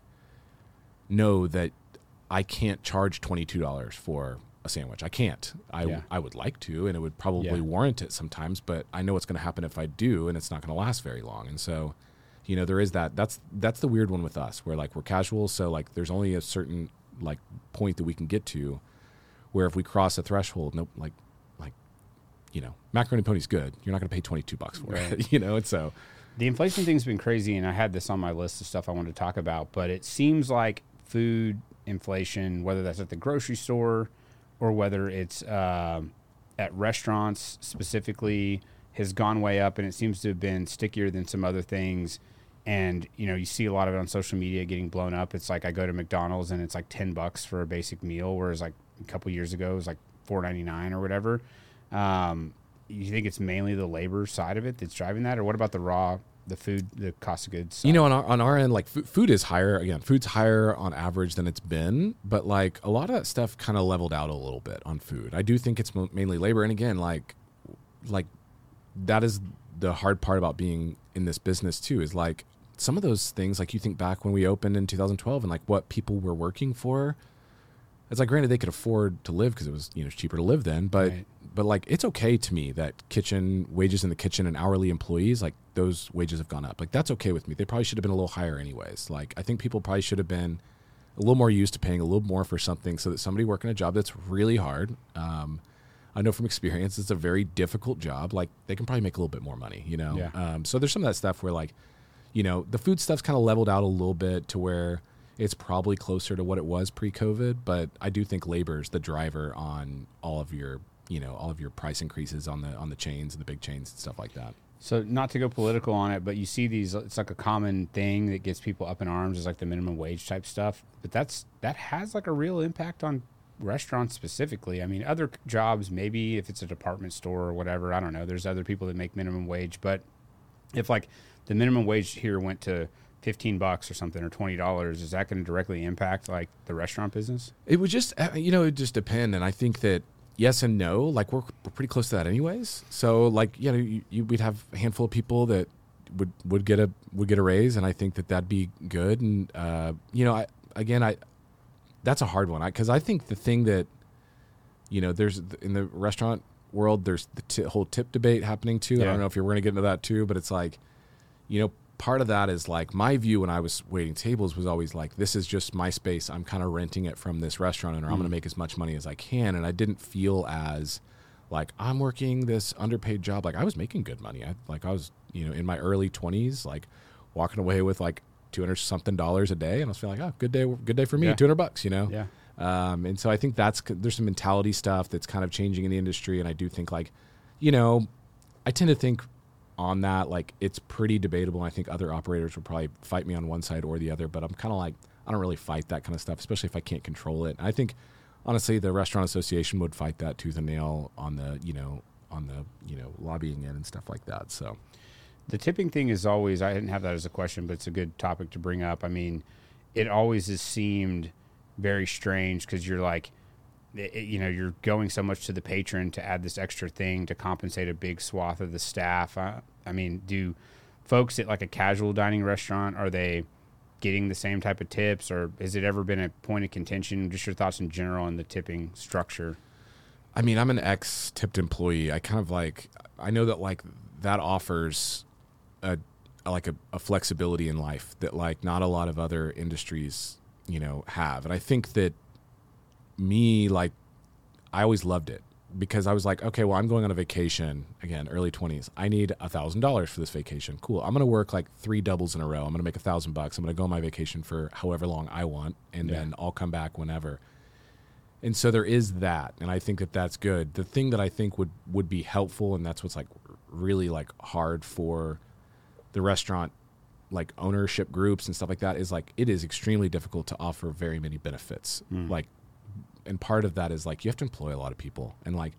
know that I can't charge twenty-two dollars for a sandwich. I can't. I, Yeah. I would like to, and it would probably Yeah. warrant it sometimes, but I know what's going to happen if I do, and it's not going to last very long. And so, you know, there is that. That's that's the weird one with us, where like we're casual, so like there's only a certain like point that we can get to, where if we cross a threshold, nope, like like, you know, macaroni and pony's good. You're not going to pay twenty-two bucks for Right. it, you know. And so, The inflation thing's been crazy, and I had this on my list of stuff I wanted to talk about, but it seems like food inflation, whether that's at the grocery store or whether it's um, at restaurants specifically, has gone way up, and it seems to have been stickier than some other things. And, you know, you see a lot of it on social media getting blown up. It's like I go to McDonald's and it's like ten bucks for a basic meal, whereas like a couple years ago it was like four ninety-nine or whatever. Um, you think it's mainly the labor side of it that's driving that, or what about the raw, the food, the cost of goods side? you know, on our, on our end, like food, food is higher. Again, food's higher on average than it's been, but like a lot of that stuff kind of leveled out a little bit on food. I do think it's mo- mainly labor. And again, like, like that is the hard part about being in this business too, is like some of those things, like you think back when we opened in two thousand twelve and like what people were working for. It's like, granted, they could afford to live because it was, you know, cheaper to live then, but Right. but like it's okay to me that kitchen wages in the kitchen and hourly employees, like those wages have gone up. Like that's okay with me. They probably should have been a little higher anyways. Like I think people probably should have been a little more used to paying a little more for something, so that somebody working a job that's really hard. Um, I know from experience it's a very difficult job. Like they can probably make a little bit more money, you know. Yeah. Um, so there's some of that stuff where like, you know, the food stuff's kind of leveled out a little bit to where it's probably closer to what it was pre-COVID, but I do think labor is the driver on all of your, you know, all of your price increases on the on the chains and the big chains and stuff like that. So not to go political on it, but you see these, it's like a common thing that gets people up in arms, is like the minimum wage type stuff. But that's, that has like a real impact on restaurants specifically. I mean, other jobs, maybe if it's a department store or whatever, I don't know. There's other people that make minimum wage, but if like the minimum wage here went to fifteen bucks or something, or twenty dollars, is that going to directly impact like the restaurant business? It would just, uh, you know, it would just depend. And I think that yes and no, like we're, we're pretty close to that anyways. So like, you know, you, you, we'd have a handful of people that would, would get a, would get a raise. And I think that that'd be good. And, uh, you know, I, again, I, that's a hard one. I, cause I think the thing that, you know, there's in the restaurant world, there's the t- whole tip debate happening too. Yeah. I don't know if you're going to get into that too, but it's like, you know, part of that is like my view when I was waiting tables was always like, this is just my space. I'm kind of renting it from this restaurant owner. Mm. I'm going to make as much money as I can. And I didn't feel as like I'm working this underpaid job. Like I was making good money. I like I was, you know, in my early twenties, like walking away with like two hundred something dollars a day. And I was feeling like, oh, good day. Good day for me. Yeah. two hundred bucks, you know? Yeah. Um, and so I think that's, there's some mentality stuff that's kind of changing in the industry. And I do think like, you know, I tend to think on that, like it's pretty debatable. And I think other operators would probably fight me on one side or the other, but I'm kind of like, I don't really fight that kind of stuff, especially if I can't control it. And I think honestly, the restaurant association would fight that tooth and nail on the, you know, on the, you know, lobbying end and stuff like that. So the tipping thing is always, I didn't have that as a question, but it's a good topic to bring up. I mean, it always has seemed very strange because you're like, it, you know, you're going so much to the patron to add this extra thing to compensate a big swath of the staff. I, I mean, do folks at like a casual dining restaurant, are they getting the same type of tips, or has it ever been a point of contention? Just your thoughts in general on the tipping structure. I mean, I'm an ex-tipped employee. I kind of like, I know that like that offers a, a like a, a flexibility in life that like not a lot of other industries, you know, have. And I think that me, like, I always loved it because I was like, okay, well, I'm going on a vacation, again, early twenties. I need a thousand dollars for this vacation. Cool. I'm going to work like three doubles in a row. I'm going to make a thousand bucks. I'm going to go on my vacation for however long I want. And Yeah. then I'll come back whenever. And so there is that. And I think that that's good. The thing that I think would, would be helpful, and that's what's like really like hard for the restaurant, like ownership groups and stuff like that, is like, it is extremely difficult to offer very many benefits. Mm. Like, and part of that is like, you have to employ a lot of people, and like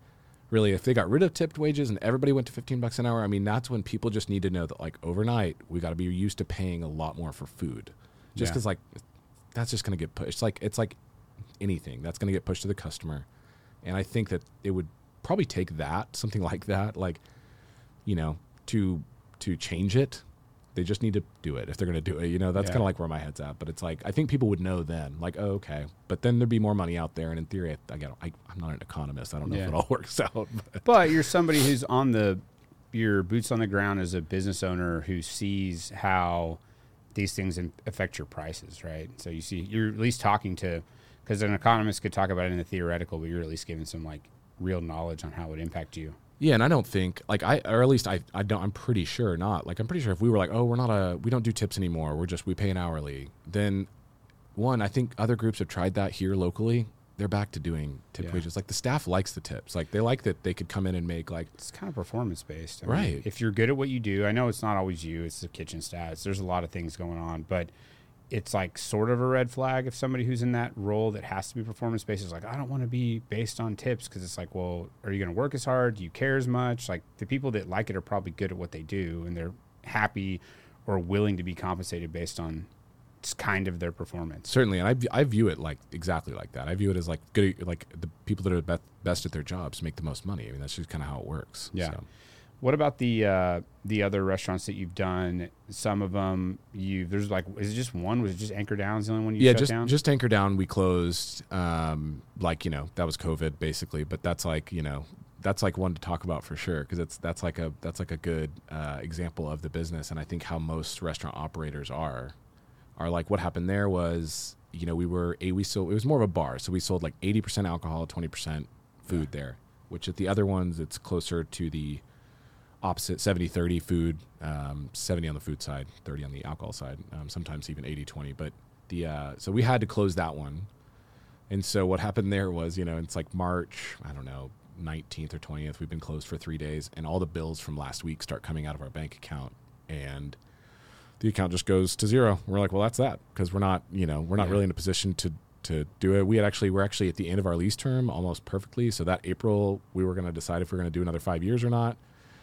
really, if they got rid of tipped wages and everybody went to fifteen bucks an hour, I mean, that's when people just need to know that, like, overnight, we got to be used to paying a lot more for food. Just because, yeah. like, that's just going to get pushed. It's like, it's like anything. That's going to get pushed to the customer. And I think that it would probably take that, something like that, like, you know, to to change it. They just need to do it if they're going to do it. You know, that's yeah. kind of like where my head's at. But it's like, I think people would know then, like, oh, okay. But then there'd be more money out there. And in theory, I, I, get, I, I'm not an economist. I don't know yeah. if it all works out. But. but you're somebody who's on the, your boots on the ground as a business owner who sees how these things affect your prices, right? So you see, you're at least talking to, because an economist could talk about it in the theoretical, but you're at least giving some, like, real knowledge on how it would impact you. Yeah, and I don't think like I, or at least I, I don't. I'm pretty sure not. Like I'm pretty sure if we were like, oh, we're not a, we don't do tips anymore. We're just we pay an hourly. Then, one, I think other groups have tried that here locally. They're back to doing tip yeah. wages. Like the staff likes the tips. Like they like that they could come in and make like it's kind of performance based, I right? mean, if you're good at what you do, I know it's not always you. It's the kitchen staff. There's a lot of things going on, but. It's like sort of a red flag if somebody who's in that role that has to be performance based is like, I don't want to be based on tips because it's like, well, are you going to work as hard? Do you care as much? Like the people that like it are probably good at what they do and they're happy or willing to be compensated based on just kind of their performance. Certainly, and I, I view it like exactly like that. I view it as like good, like the people that are be- best at their jobs make the most money. I mean, that's just kind of how it works. Yeah. So. What about the uh, the other restaurants that you've done? Some of them, you there's like, is it just one? Was it just Anchor Down's the only one you yeah, shut just, down? Yeah, just Anchor Down. We closed, um, like, you know, that was COVID basically, but that's like, you know, that's like one to talk about for sure because it's that's like a that's like a good uh, example of the business, and I think how most restaurant operators are are like. What happened there was, you know, we were a we sold it was more of a bar, so we sold like eighty percent alcohol, twenty percent food yeah. there, which at the other ones it's closer to the opposite seventy thirty food, um, seventy on the food side, thirty on the alcohol side, um, sometimes even eighty twenty. But the uh, so we had to close that one. And so what happened there was, you know, it's like March, I don't know, nineteenth or twentieth. We've been closed for three days and all the bills from last week start coming out of our bank account. And the account just goes to zero. We're like, well, that's that because we're not, you know, we're not yeah. really in a position to to do it. We had actually, we're actually at the end of our lease term almost perfectly. So that April, we were going to decide if we we're going to do another five years or not.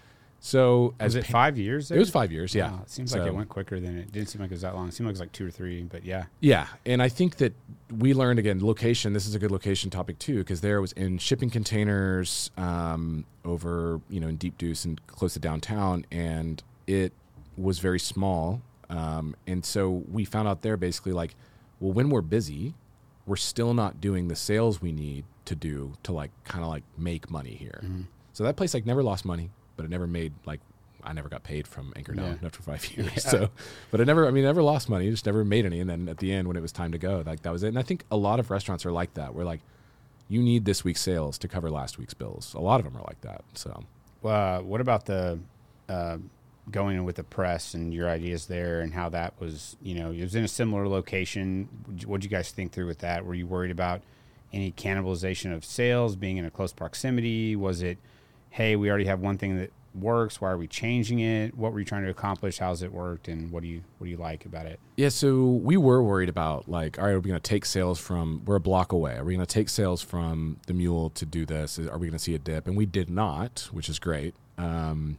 So as was it five years? There? It was five years, yeah. Wow, it seems so, like it went quicker than it didn't seem like it was that long. It seemed like it was like two or three, but yeah. Yeah, and I think that we learned, again, location. This is a good location topic too, because there it was in shipping containers um, over, you know, in Deep Deuce and close to downtown, and it was very small. Um, and so we found out there basically like, well, when we're busy, we're still not doing the sales we need to do to like kind of like make money here. Mm-hmm. So that place like never lost money. But it never made, like, I never got paid from Anchor Down, yeah. not for five years. Yeah. So, but it never, I mean, it never lost money. It just never made any. And then at the end, when it was time to go, like, that was it. And I think a lot of restaurants are like that. Where, like, you need this week's sales to cover last week's bills. A lot of them are like that. So, uh, what about the uh, going with the press and your ideas there and how that was, you know, it was in a similar location. What did you guys think through with that? Were you worried about any cannibalization of sales being in a close proximity? Was it, hey, we already have one thing that works. Why are we changing it? What were you trying to accomplish? How's it worked? And what do you what do you like about it? Yeah, so we were worried about like, all right, are we going to take sales from? We're a block away. Are we going to take sales from the Mule to do this? Are we going to see a dip? And we did not, which is great. Um,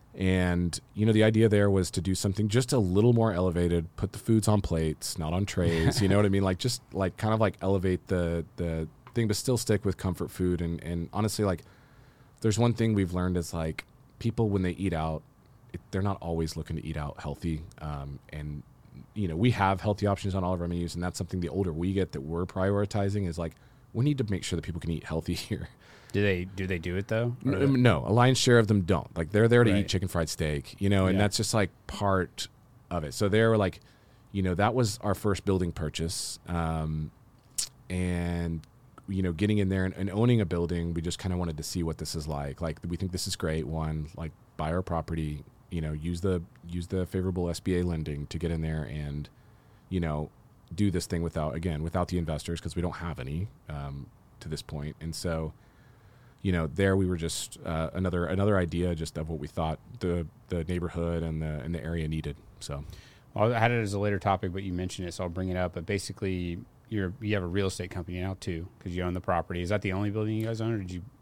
and you know, the idea there was to do something just a little more elevated. Put the foods on plates, not on trays. You know what I mean? Like just like kind of like elevate the the thing, but still stick with comfort food. And and honestly, like. There's one thing we've learned is like people when they eat out, it, they're not always looking to eat out healthy. Um, and, you know, we have healthy options on all of our menus. And that's something the older we get that we're prioritizing is like, we need to make sure that people can eat healthy here. Do they do they do it though? No, no, a lion's share of them don't. Like they're there to right. eat chicken fried steak, you know, and yeah. that's just like part of it. So they're like, you know, that was our first building purchase. Um, and you know, getting in there and, and owning a building, we just kind of wanted to see what this is like. Like, we think this is great. One, like, buy our property, you know, use the use the favorable S B A lending to get in there and, you know, do this thing without, again, without the investors because we don't have any um, to this point. And so, you know, there we were just uh, another another idea just of what we thought the the neighborhood and the and the area needed. So, well, I had it as a later topic, but you mentioned it, so I'll bring it up. But basically, You're, you have a real estate company now too because you own the property. Is that the only building you guys own, or did you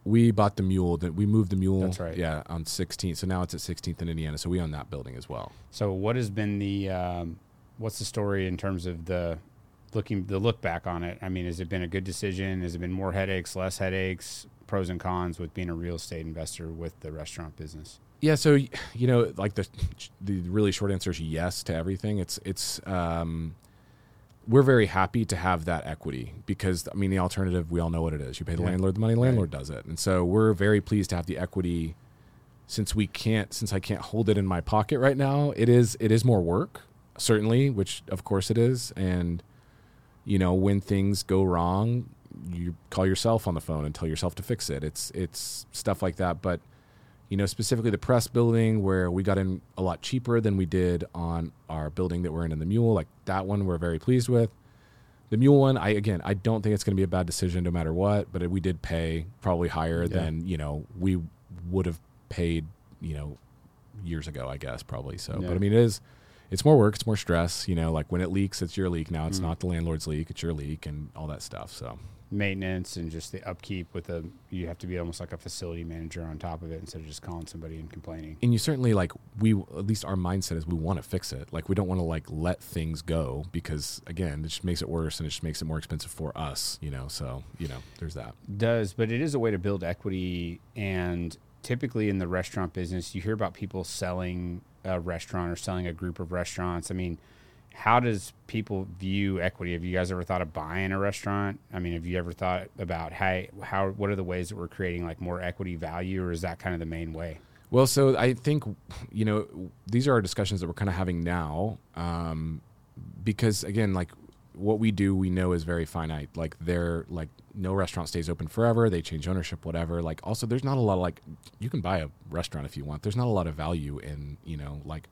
we bought the Mule. That we moved the Mule. That's right. Yeah, on sixteenth. So now it's at sixteenth in Indiana. So we own that building as well. So what has been the um, what's the story in terms of the looking the look back on it? I mean, has it been a good decision? Has it been more headaches, less headaches, pros and cons with being a real estate investor with the restaurant business? Yeah, so you know, like the the really short answer is yes to everything. It's it's um, we're very happy to have that equity because I mean the alternative, we all know what it is. You pay the Yeah. landlord the money, the landlord Right. does it, and so we're very pleased to have the equity. Since we can't, since I can't hold it in my pocket right now, it is it is more work, certainly, which of course it is, and you know when things go wrong, you call yourself on the phone and tell yourself to fix it. It's it's stuff like that, but. You know, specifically the press building where we got in a lot cheaper than we did on our building that we're in in the Mule. Like that one we're very pleased with. The Mule one, I again, I don't think it's going to be a bad decision no matter what, but we did pay probably higher Yeah. than, you know, we would have paid, you know, years ago, I guess, probably. So, Yeah. but I mean, it is, it's more work, it's more stress, you know, like when it leaks, it's your leak. Now it's Mm. not the landlord's leak, it's your leak and all that stuff. So. Maintenance and just the upkeep with the you have to be almost like a facility manager on top of it instead of just calling somebody and complaining. And you certainly like we at least our mindset is we want to fix it. Like we don't want to like let things go because again it just makes it worse and it just makes it more expensive for us, you know. So you know there's that. Does, but it is a way to build equity. And typically in the restaurant business, you hear about people selling a restaurant or selling a group of restaurants. I mean, how does people view equity? Have you guys ever thought of buying a restaurant? I mean, have you ever thought about how, how what are the ways that we're creating like more equity value, or is that kind of the main way? Well, so I think you know these are our discussions that we're kind of having now, um, because again, like what we do, we know is very finite. Like they're like no restaurant stays open forever. They change ownership, whatever. Like also, there's not a lot of like you can buy a restaurant if you want. There's not a lot of value in you know like.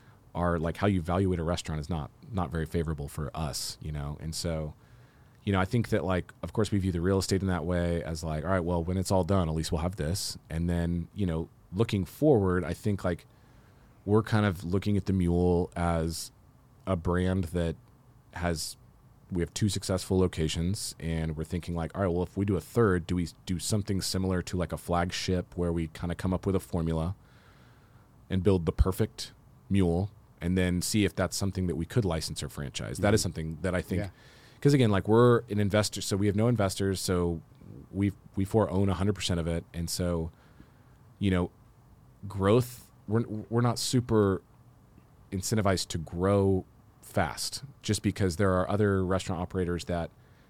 Are like how you evaluate a restaurant is not not very favorable for us, you know, and so, you know, I think that like, of course, we view the real estate in that way as like, all right, well, when it's all done, at least we'll have this, and then you know, looking forward, I think like we're kind of looking at the Mule as a brand that has we have two successful locations, and we're thinking like, all right, well, if we do a third, do we do something similar to like a flagship where we kind of come up with a formula and build the perfect Mule. And then see if that's something that we could license or franchise. Mm-hmm. That is something that I think, because yeah. again, like we're an investor, so we have no investors, so we we four own one hundred percent of it, and so, you know, growth. We're we're not super incentivized to grow fast, just because there are other restaurant operators that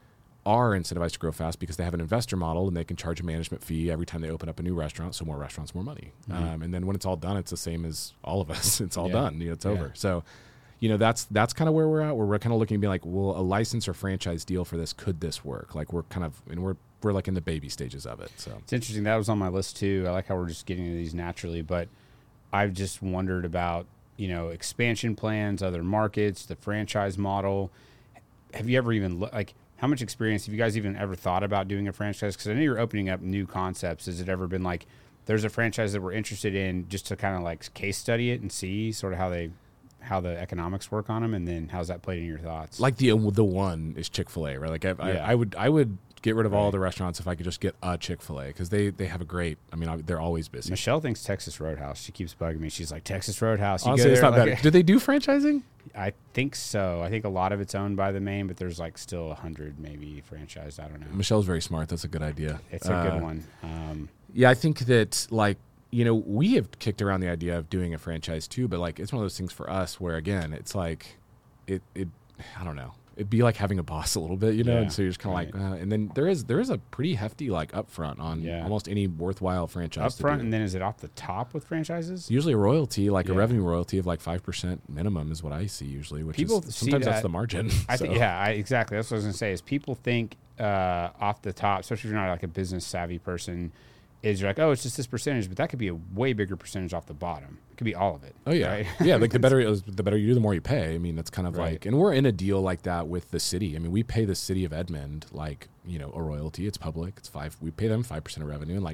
are incentivized to grow fast because they have an investor model and they can charge a management fee every time they open up a new restaurant. So more restaurants, more money. Mm-hmm. Um, and then when it's all done, it's the same as all of us. It's all yeah. done. You know, it's yeah. over. So, you know, that's that's kind of where we're at. Where we're kind of looking to be like, well, a license or franchise deal for this, could this work? Like we're kind of, and we're we're like in the baby stages of it. So it's interesting. That was on my list too. I like how we're just getting to these naturally, but I've just wondered about, you know, expansion plans, other markets, the franchise model. Have you ever even looked like, how much experience have you guys even ever thought about doing a franchise? Because I know you're opening up new concepts. Has it ever been like, there's a franchise that we're interested in just to kind of like case study it and see sort of how they, how the economics work on them, and then how's that played in your thoughts? Like the the one is Chick-fil-A, right? Like I, Yeah. I, I would I would get rid of right. all the restaurants if I could just get a Chick-fil-A because they they have a great. I mean, I, they're always busy. Michelle thinks Texas Roadhouse. She keeps bugging me. She's like, Texas Roadhouse. You Honestly, go it's there, not like, bad. Do they do franchising? I think so. I think a lot of it's owned by the main, but there's like still a hundred maybe franchised. I don't know. Michelle's very smart. That's a good idea. It's a uh, good one. Um, Yeah, I think that like, you know, we have kicked around the idea of doing a franchise too, but like it's one of those things for us where again, it's like it it I don't know. It'd be like having a boss a little bit, you know, Yeah, and so you're just kind of right. like, uh, and then there is there is a pretty hefty like upfront on Yeah. almost any worthwhile franchise. to upfront, do. and then is it off the top with franchises? Usually a royalty, like Yeah. a revenue royalty of like five percent minimum is what I see usually, which People is see sometimes that's that- the margin. I so. think, yeah, I, exactly. That's what I was gonna say. Is people think uh, off the top, especially if you're not like a business savvy person, is you're like, oh, it's just this percentage, but that could be a way bigger percentage off the bottom. It could be all of it. Oh yeah, right? yeah. Like the better it is, the better you do, the more you pay. I mean, that's kind of Right. like, and we're in a deal like that with the city. I mean, we pay the city of Edmond like you know a royalty. It's public. It's five. We pay them five percent of revenue, and like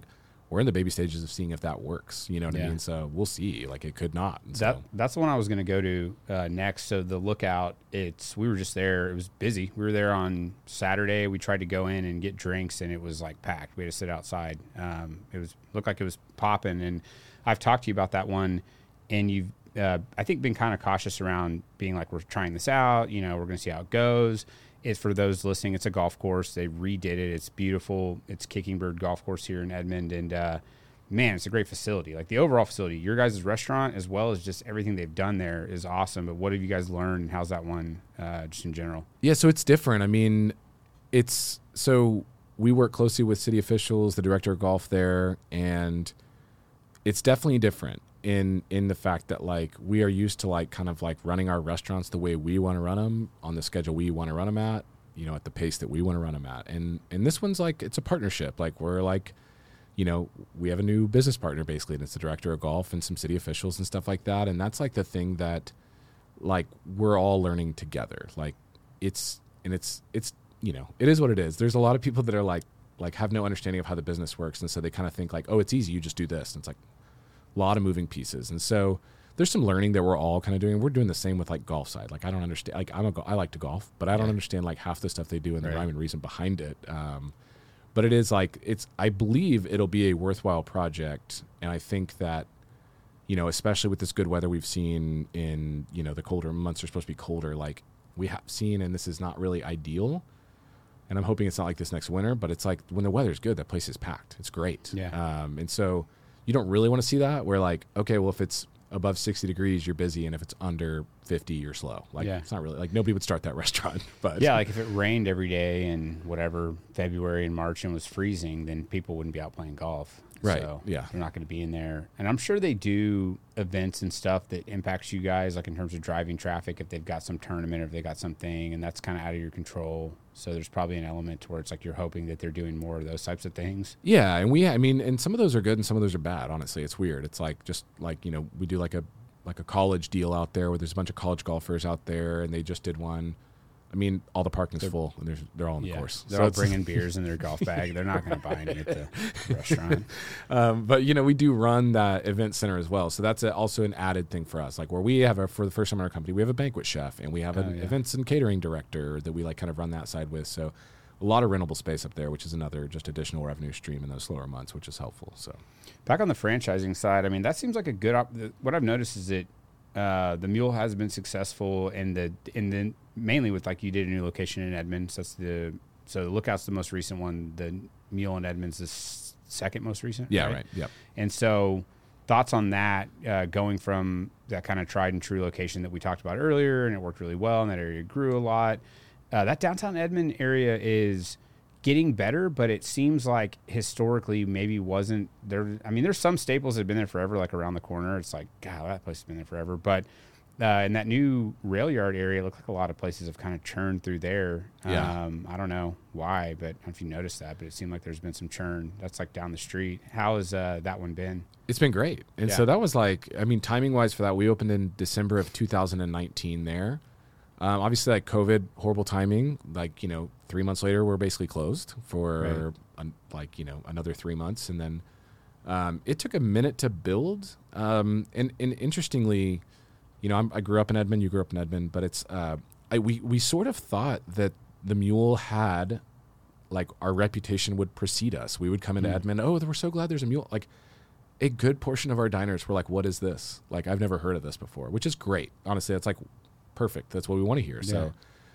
we're in the baby stages of seeing if that works. You know what Yeah. I mean? So we'll see. Like it could not. And That so, that's the one I was going to go to uh, next. So the Lookout, it's we were just there. It was busy. We were there on Saturday. We tried to go in and get drinks, and it was like packed. We had to sit outside. Um, it was looked like it was popping. And I've talked to you about that one, and you've uh, I think been kind of cautious around being like, we're trying this out. You know, we're going to see how it goes. It's for those listening. It's a golf course. They redid it. It's beautiful. It's Kicking Bird Golf Course here in Edmond, and uh, man, it's a great facility. Like the overall facility, your guys' restaurant, as well as just everything they've done there, is awesome. But what have you guys learned, and how's that one uh, just in general? yeah, so it's different. I mean, it's so we work closely with city officials, the director of golf there, and it's definitely different in in the fact that like we are used to like kind of like running our restaurants the way we want to run them on the schedule we want to run them at, you know, at the pace that we want to run them at. And and this one's like it's a partnership. Like we're like, you know, we have a new business partner basically, and it's the director of golf and some city officials and stuff like that. And that's like the thing that like we're all learning together. Like it's and it's it's you know, it is what it is. There's a lot of people that are like like have no understanding of how the business works, and so they kind of think like, oh, it's easy, you just do this. And it's like a lot of moving pieces. And so there's some learning that we're all kind of doing. We're doing the same with like golf side. Like I don't understand, like I'm a, go- I like to golf, but I don't Yeah. understand like half the stuff they do and the Right. rhyme and reason behind it. Um, but it is like, it's, I believe it'll be a worthwhile project. And I think that, you know, especially with this good weather we've seen in, you know, the colder months are supposed to be colder. Like we have seen, and this is not really ideal. And I'm hoping it's not like this next winter, but it's like when the weather's good, that place is packed. It's great. Yeah. Um, and so you don't really want to see that where like, okay, well, if it's above sixty degrees, you're busy. And if it's under fifty, you're slow. Like Yeah. it's not really like nobody would start that restaurant, but Yeah, like if it rained every day in whatever February and March and was freezing, then people wouldn't be out playing golf. Right, So yeah. they're not going to be in there. And I'm sure they do events and stuff that impacts you guys, like in terms of driving traffic, if they've got some tournament or if they got something, and that's kind of out of your control. So there's probably an element to where it's like you're hoping that they're doing more of those types of things. yeah. And we, I mean, and some of those are good and some of those are bad. Honestly, it's weird. It's like, just like, you know, we do like a, like a college deal out there where there's a bunch of college golfers out there, and they just did one. I mean, all the parking's They're- full, and there's, they're all in the Yeah, course. they're So all it's- bringing beers in their golf bag. They're not going to buy any at the restaurant. Um, but you know, we do run that event center as well, so that's a, also an added thing for us. Like where we have a, for the first time in our company, we have a banquet chef, and we have an Oh, yeah. events and catering director that we like kind of run that side with. So a lot of rentable space up there, which is another just additional revenue stream in those slower months, which is helpful. So Back on the franchising side, I mean, that seems like a good. Op- the- what I've noticed is that uh, the Mule has been successful, and the and then mainly with like you did a new location in Edmonds. That's the so the Lookout's the most recent one. The Mule in Edmonds is s- second most recent. yeah, right, yep. And so, thoughts on that? Uh, going from that kind of tried and true location that we talked about earlier, and it worked really well, and that area grew a lot. Uh, that downtown Edmond area is getting better, but it seems like historically maybe wasn't there. I mean, there's some staples that have been there forever, like around the corner. It's like, God, that place has been there forever. But uh, in that new rail yard area, it looks like a lot of places have kind of churned through there. Yeah. Um, I don't know why, but I don't know if you noticed that, but it seemed like there's been some churn. That's like down the street. How has uh, that one been? It's been great. And Yeah. so that was like, I mean, timing wise for that, we opened in December of two thousand nineteen there. Um, obviously, like COVID, horrible timing. Like, you know, three months later, we're basically closed for Right. un, like, you know, another three months. And then um, it took a minute to build. Um, and, and interestingly, you know, I'm, I grew up in Edmond, you grew up in Edmond, but it's, uh, I, we, we sort of thought that the Mule had, like, our reputation would precede us. We would come into Mm. Edmond, oh, we're so glad there's a Mule. Like, a good portion of our diners were like, what is this? Like, I've never heard of this before, which is great. Honestly, that's like perfect. That's what we want to hear. So,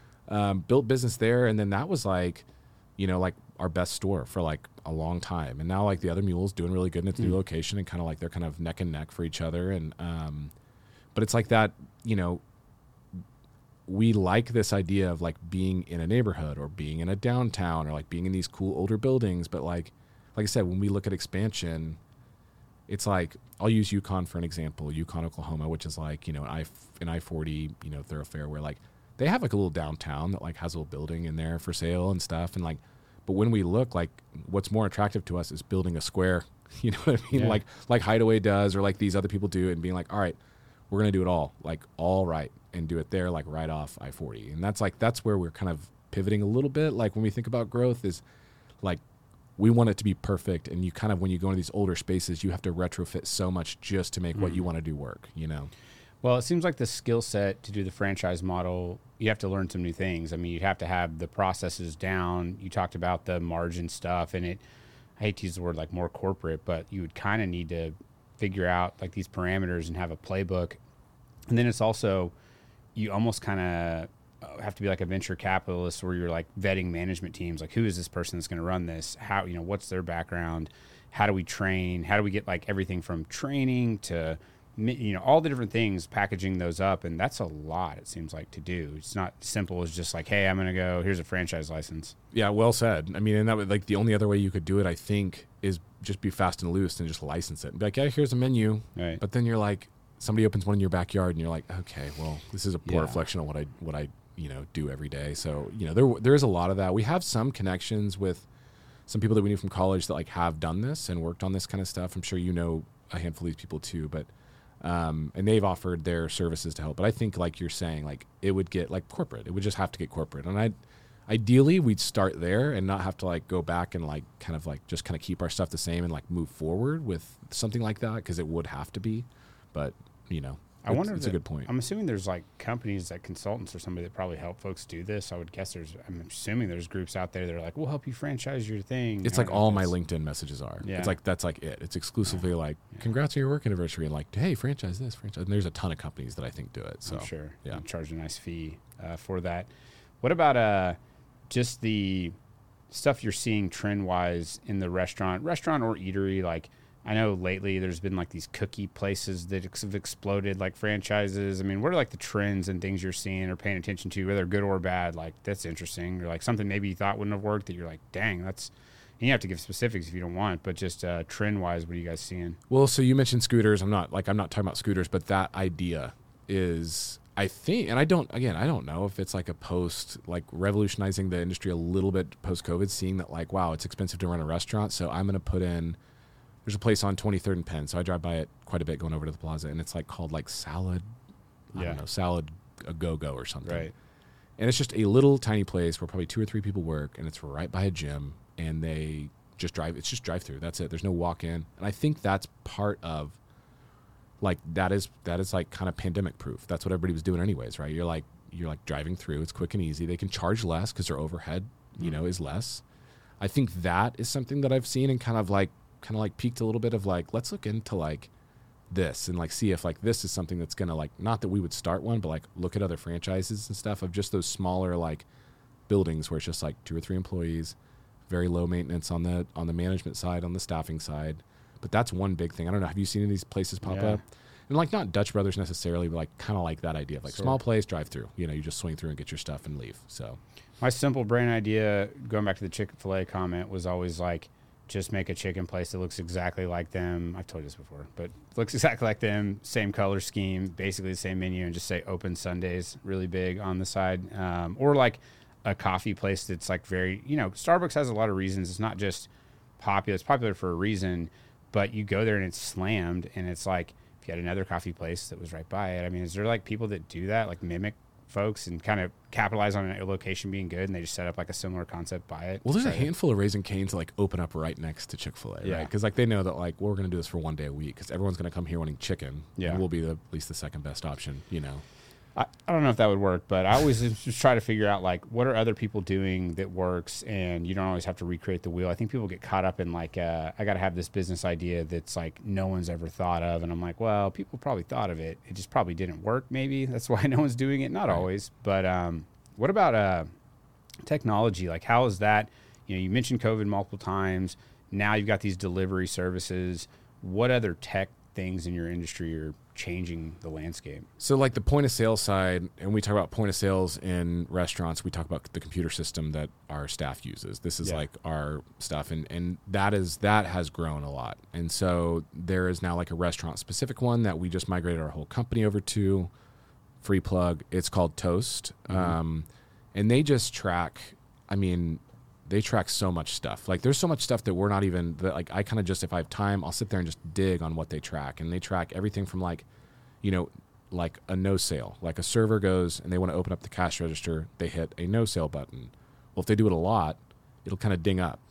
um, built business there. And then that was like, you know, like our best store for like a long time. And now like the other Mule's doing really good in its Mm. new location, and kind of like they're kind of neck and neck for each other. And, um, but it's like that, you know, we like this idea of like being in a neighborhood or being in a downtown or like being in these cool older buildings. But like, like I said, when we look at expansion, it's like, I'll use Yukon for an example, Yukon, Oklahoma, which is like, you know, an I, an I forty, you know, thoroughfare where like they have like a little downtown that like has a little building in there for sale and stuff. And like, but when we look, like what's more attractive to us is building a square, you know what I mean? Yeah. Like, like Hideaway does, or like these other people do, and being like, all right, we're going to do it all, like all right, and do it there, like right off I forty. And that's like, that's where we're kind of pivoting a little bit. Like when we think about growth is like, we want it to be perfect. And you kind of, when you go into these older spaces, you have to retrofit so much just to make mm. what you want to do work, you know? Well, it seems like the skill set to do the franchise model, you have to learn some new things. I mean, you'd have to have the processes down. You talked about the margin stuff, and it, I hate to use the word like more corporate, but you would kind of need to figure out like these parameters and have a playbook. And then it's also, you almost kind of have to be like a venture capitalist where you're like vetting management teams. Like, who is this person that's going to run this? How, you know, what's their background? How do we train? How do we get like everything from training to, you know, all the different things, packaging those up. And that's a lot, it seems like, to do. It's not simple as just like, hey, I'm going to go, here's a franchise license. Yeah, well said. I mean, and that would, like, the only other way you could do it, I think, is just be fast and loose and just license it. And be like, yeah, here's a menu. Right. But then you're like, somebody opens one in your backyard and you're like, okay, well, this is a poor Yeah. reflection of what I, what I, you know, do every day. So, you know, there, there is a lot of that. We have some connections with some people that we knew from college that like have done this and worked on this kind of stuff. I'm sure you know a handful of these people too, but, um, and they've offered their services to help. But I think, like you're saying, like it would get like corporate. It would just have to get corporate. And I, ideally we'd start there and not have to like go back and like kind of like just kind of keep our stuff the same and like move forward with something like that. Cause it would have to be, but you know, I wonder. It's that, a good point. I'm assuming there's like companies, like consultants or somebody that probably help folks do this. I would guess there's. I'm assuming there's groups out there that are like, we'll help you franchise your thing. It's like all my LinkedIn messages are. Yeah. It's like that's like it. It's exclusively yeah. like, yeah. congrats on your work anniversary, and like, hey, franchise this, franchise. And there's a ton of companies that I think do it. So I'm sure. Yeah, you charge a nice fee uh, for that. What about uh, just the stuff you're seeing trend wise in the restaurant, restaurant or eatery, like? I know lately there's been like these cookie places that have exploded, like franchises. I mean, what are like the trends and things you're seeing or paying attention to, whether good or bad? Like, that's interesting. Or like something maybe you thought wouldn't have worked that you're like, dang, that's, and you have to give specifics if you don't want, but just uh, trend wise, what are you guys seeing? Well, so you mentioned scooters. I'm not like, I'm not talking about scooters, but that idea is, I think, and I don't, again, I don't know if it's like a post, like revolutionizing the industry a little bit post COVID, seeing that like, wow, it's expensive to run a restaurant. So I'm going to put in, there's a place on twenty-third and Penn, so I drive by it quite a bit going over to the plaza, and it's like called like Salad, I yeah. don't know, Salad a Go-Go or something. Right. And it's just a little tiny place where probably two or three people work, and it's right by a gym, and they just drive, it's just drive through. That's it. There's no walk in. And I think that's part of, like, that is, that is like kind of pandemic proof. That's what everybody was doing anyways, right? You're like, you're like driving through, it's quick and easy. They can charge less because their overhead, you know, is less. I think that is something that I've seen and kind of like, kind of like peaked a little bit of like, let's look into like this and like see if like this is something that's gonna like, not that we would start one, but like look at other franchises and stuff of just those smaller like buildings where it's just like two or three employees, very low maintenance on the on the management side, on the staffing side. But that's one big thing. I don't know, have you seen any of these places pop yeah. up? And like not Dutch Brothers necessarily, but like kind of like that idea of like sure. small place, drive through. You know, you just swing through and get your stuff and leave. So my simple brain idea, going back to the Chick-fil-A comment, was always like, just make a chicken place that looks exactly like them. I've told you this before, but looks exactly like them, same color scheme, basically the same menu, and just say open Sundays really big on the side. Um, or like a coffee place that's like very, you know, Starbucks has a lot of reasons. It's not just popular. It's popular for a reason, but you go there and it's slammed, and it's like, if you had another coffee place that was right by it, I mean, is there like people that do that, like mimic folks and kind of capitalize on a location being good, and they just set up like a similar concept by it? Well, there's a handful of Raising Cane's that like open up right next to Chick-fil-A, yeah. right? Because like they know that like, well, we're going to do this for one day a week because everyone's going to come here wanting chicken. Yeah, and we'll be the, at least the second best option, you know. I, I don't know if that would work, but I always just try to figure out like, what are other people doing that works, and you don't always have to recreate the wheel. I think people get caught up in like, uh, I got to have this business idea that's like no one's ever thought of, and I'm like, well, people probably thought of it. It just probably didn't work. Maybe that's why no one's doing it. Not right. always, but um, what about uh, technology? Like, how is that? You know, you mentioned COVID multiple times. Now you've got these delivery services. What other tech things in your industry are changing the landscape? So like the point of sale side, and we talk about point of sales in restaurants, we talk about the computer system that our staff uses. This is yeah. like our stuff, and and that is that has grown a lot. And so there is now like a restaurant specific one that we just migrated our whole company over to. Free plug. It's called Toast. Mm-hmm. Um, and they just track, I mean, they track so much stuff. Like there's so much stuff that we're not even, that like I kind of just, if I have time, I'll sit there and just dig on what they track. And they track everything from like, you know, like a no sale. Like a server goes and they want to open up the cash register, they hit a no sale button. Well, if they do it a lot, it'll kind of ding up.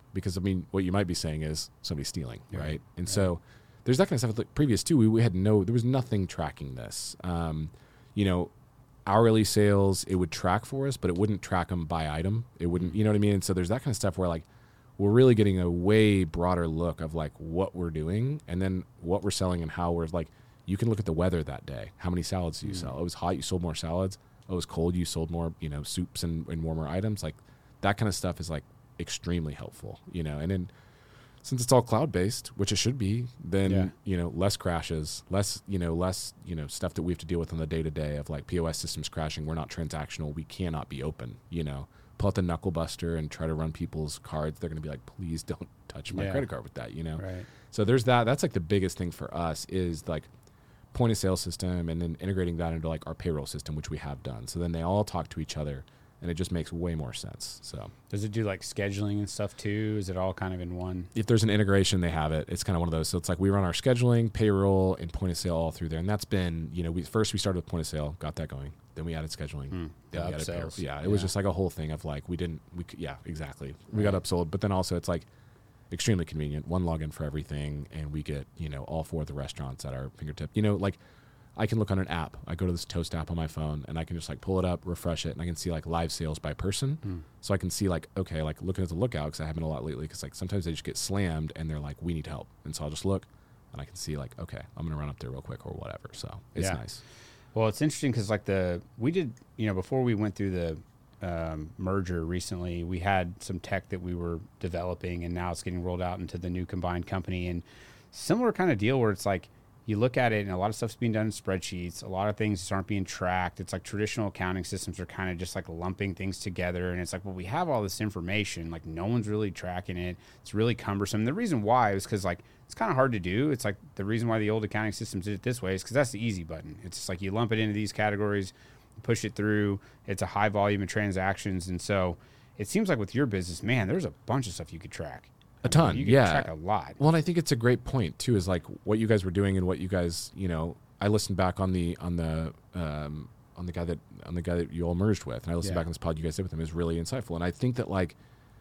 because I mean, what you might be saying is somebody's stealing, right? Right. And Right. so there's that kind of stuff. Like previous too, we, we had no, there was nothing tracking this. Um, you know, hourly sales, it would track for us, but it wouldn't track them by item. It wouldn't, you know what I mean? And so there's that kind of stuff where like, we're really getting a way broader look of like what we're doing and then what we're selling and how we're like, you can look at the weather that day. How many salads do you mm. sell? It was hot, you sold more salads. Oh, it was cold, you sold more, you know, soups and, and warmer items. Like that kind of stuff is like extremely helpful, you know? And then since it's all cloud-based, which it should be, then, yeah. you know, less crashes, less, you know, less, you know, stuff that we have to deal with on the day-to-day of like P O S systems crashing. We're not transactional. We cannot be open, you know? Pull out the knuckle buster and try to run people's cards. They're going to be like, please don't touch my yeah. credit card with that, you know? Right. So there's that. That's like the biggest thing for us is like point of sale system and then integrating that into like our payroll system, which we have done. So then they all talk to each other and it just makes way more sense. So does it do like scheduling and stuff too? Is it all kind of in one? If there's an integration, they have it. It's kind of one of those. So it's like we run our scheduling, payroll, and point of sale all through there. And that's been, you know, we first we started with point of sale, got that going. Then we added scheduling. Mm, then the we added payroll. Yeah, it yeah. was just like a whole thing of like we didn't, we could, yeah, exactly. We right. got upsold. But then also it's like extremely convenient. One login for everything. And we get, you know, all four of the restaurants at our fingertip. You know, like I can look on an app. I go to this Toast app on my phone and I can just like pull it up, refresh it, and I can see like live sales by person. Mm. So I can see like, okay, like looking at the lookout because I haven't a lot lately because like sometimes they just get slammed and they're like, we need help. And so I'll just look and I can see like, okay, I'm going to run up there real quick or whatever. So it's yeah. nice. Well, it's interesting because like the, we did, you know, before we went through the um, merger recently, we had some tech that we were developing and now it's getting rolled out into the new combined company and similar kind of deal where it's like, you look at it and a lot of stuff's being done in spreadsheets. A lot of things just aren't being tracked. It's like traditional accounting systems are kind of just like lumping things together. And it's like, well, we have all this information. Like no one's really tracking it. It's really cumbersome. The reason why is because like, it's kind of hard to do. It's like the reason why the old accounting systems did it this way is because that's the easy button. It's just like you lump it into these categories, push it through. It's a high volume of transactions. And so it seems like with your business, man, there's a bunch of stuff you could track. A ton, I mean, you can yeah. track a lot. Well, and I think it's a great point too. Is like what you guys were doing and what you guys, you know, I listened back on the on the um, on the guy that on the guy that you all merged with, and I listened yeah. back on this pod you guys did with him is really insightful. And I think that like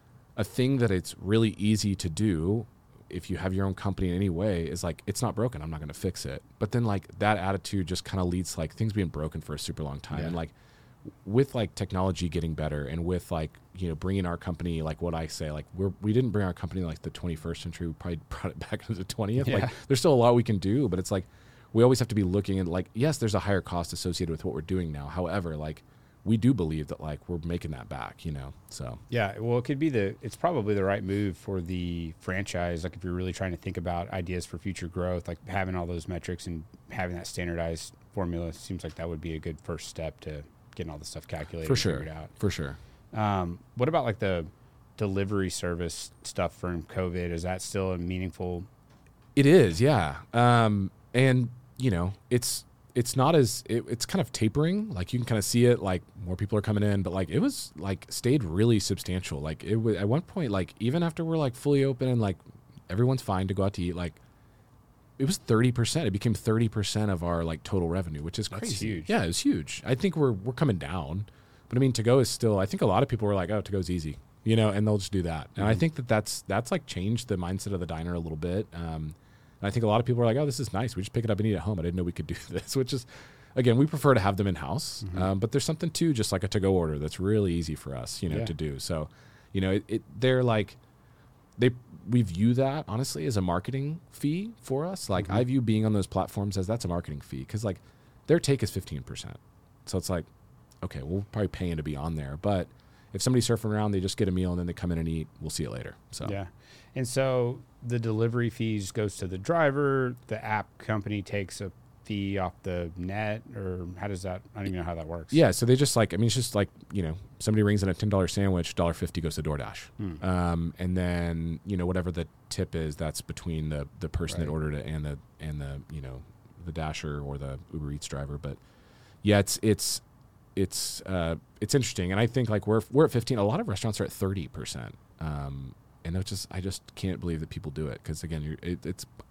a thing that it's really easy to do if you have your own company in any way is like it's not broken. I'm not going to fix it. But then like that attitude just kind of leads to like things being broken for a super long time, yeah. and like. With like technology getting better and with like, you know, bringing our company, like what I say, like we're, we didn't bring our company like the twenty-first century. We probably brought it back into the twentieth. Yeah. Like there's still a lot we can do, but it's like, we always have to be looking at like, yes, there's a higher cost associated with what we're doing now. However, like we do believe that like we're making that back, you know? So yeah, well, it could be the, it's probably the right move for the franchise. Like if you're really trying to think about ideas for future growth, like having all those metrics and having that standardized formula seems like that would be a good first step to getting all the stuff calculated for sure. and figured out. For sure. Um, what about like the delivery service stuff from COVID? Is that still a meaningful? It is, yeah. Um, and you know, it's it's not as it, it's kind of tapering. Like you can kind of see it. Like more people are coming in, but like it was like stayed really substantial. Like it was at one point, like even after we're like fully open and like everyone's fine to go out to eat, like. It was thirty percent. It became thirty percent of our like total revenue, which is crazy. That's huge. Yeah, it was huge. I think we're we're coming down, but I mean, to go is still. I think a lot of people were like, "Oh, to go's easy," you know, and they'll just do that. And mm-hmm. I think that that's that's like changed the mindset of the diner a little bit. Um, and I think a lot of people are like, "Oh, this is nice. We just pick it up and eat at home." I didn't know we could do this, which is, again, we prefer to have them in house. Mm-hmm. Um, but there's something too, just like a to go order, that's really easy for us, you know, yeah. to do. So, you know, it, it they're like. They we view that honestly as a marketing fee for us. Like mm-hmm. I view being on those platforms as that's a marketing fee because like their take is fifteen percent. So it's like, okay, we'll probably paying to be on there. But if somebody's surfing around, they just get a meal and then they come in and eat. We'll see it later. So yeah, and so the delivery fees goes to the driver. The app company takes a fee off the net, or how does that? I don't even know how that works. Yeah, so they just like I mean, it's just like you know, somebody rings in a ten dollar sandwich, one dollar fifty goes to DoorDash, hmm. um, and then you know whatever the tip is, that's between the the person right. that ordered it and the and the you know the Dasher or the Uber Eats driver. But yeah, it's it's it's uh, it's interesting, and I think like we're we're at fifteen. A lot of restaurants are at thirty percent, um, and it's just I just can't believe that people do it because again, you're, it, it's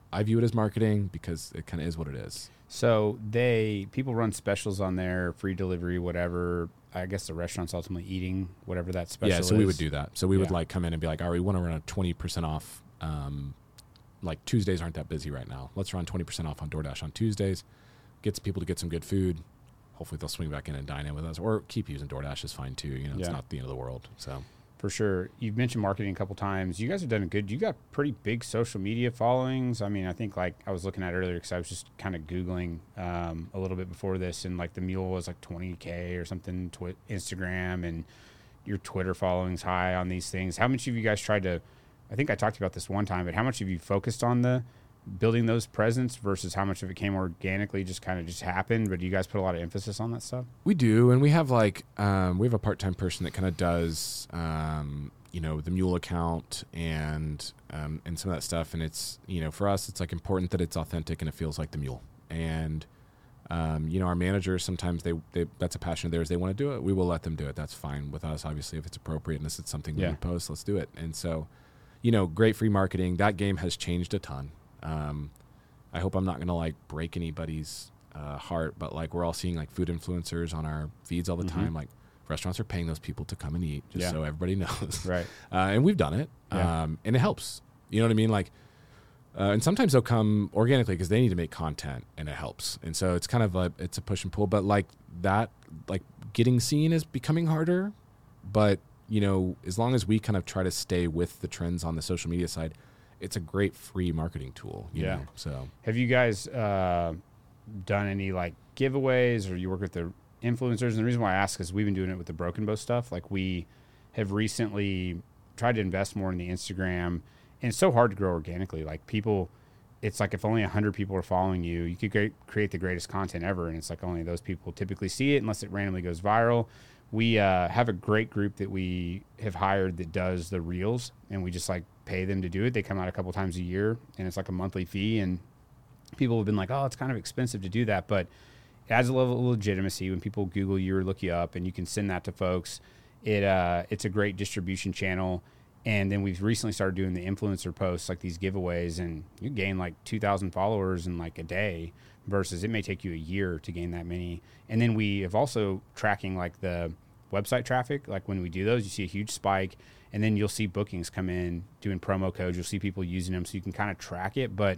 I view it as marketing because it kind of is what it is. So they people run specials on there, free delivery, whatever. I guess the restaurant's ultimately eating whatever that special is. Yeah, so we would do that. So we would Yeah. like come in and be like, all right, we want to run a twenty percent off. Um, like Tuesdays aren't that busy right now. Let's run twenty percent off on DoorDash on Tuesdays. Gets people to get some good food. Hopefully they'll swing back in and dine in with us, or keep using DoorDash is fine too. You know, it's Yeah. not the end of the world. So For sure. You've mentioned marketing a couple times. You guys have done good. You got pretty big social media followings. I mean, I think like I was looking at earlier because I was just kind of Googling um, a little bit before this, and like the mule was like twenty K or something, twi- Instagram, and your Twitter following's high on these things. How much have you guys tried to, I think I talked about this one time, but how much have you focused on the building those presence versus how much of it came organically, just kind of just happened? But do you guys put a lot of emphasis on that stuff? we do, and we have like um, we have a part time person that kind of does um, you know the mule account and um, and some of that stuff. And it's you know for us, it's like important that it's authentic and it feels like the mule. And um, you know our managers sometimes they, they that's a passion of theirs. They want to do it. We will let them do it. That's fine with us. Obviously, if it's appropriate and this is something Yeah. we post, let's do it. And so, you know, great free marketing. That game has changed a ton. Um, I hope I'm not going to like break anybody's uh, heart, but like we're all seeing like food influencers on our feeds all the Mhm. time. Like restaurants are paying those people to come and eat, just Yeah. so everybody knows. Right. Uh, and we've done it, Yeah. um, and it helps. You know what I mean? Like, uh, and sometimes they'll come organically because they need to make content, and it helps. And so it's kind of a it's a push and pull. But like that, like getting seen is becoming harder. But you know, as long as we kind of try to stay with the trends on the social media side, it's a great free marketing tool. You Yeah. know? So Have you guys uh, done any like giveaways, or you work with the influencers? And the reason why I ask is we've been doing it with the Broken Bow stuff. Like we have recently tried to invest more in the Instagram, and it's so hard to grow organically. Like people, it's like if only one hundred people are following you, you could great, create the greatest content ever, and it's like only those people typically see it unless it randomly goes viral. We uh, have a great group that we have hired that does the reels, and we just like pay them to do it. They come out a couple times a year, and it's like a monthly fee. And people have been like, "Oh, it's kind of expensive to do that," but it adds a level of legitimacy when people Google you or look you up, and you can send that to folks. It uh, it's a great distribution channel. And then we've recently started doing the influencer posts, like these giveaways, and you gain like two thousand followers in like a day versus it may take you a year to gain that many. And then we have also tracking like the website traffic. Like when we do those, you see a huge spike, and then you'll see bookings come in doing promo codes. You'll see people using them, so you can kind of track it. But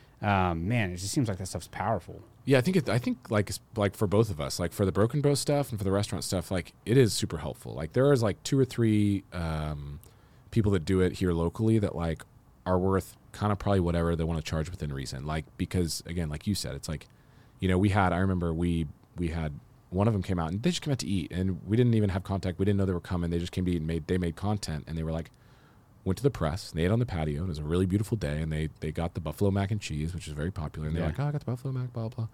um, man, it just seems like that stuff's powerful. yeah, I think it, I think like it's- like for both of us, like for the Broken Bow stuff and for the restaurant stuff, like it is super helpful. Like there is like two or three um, people that do it here locally that like are worth kind of probably whatever they want to charge within reason. Like because again, like you said, it's like you know we had I remember we we had one of them came out and they just came out to eat and we didn't even have contact. We didn't know they were coming. They just came to eat and made they made content and they were like went to the press and they ate on the patio and it was a really beautiful day and they they got the buffalo mac and cheese, which is very popular, and they're Yeah. like, oh, I got the buffalo mac, blah blah.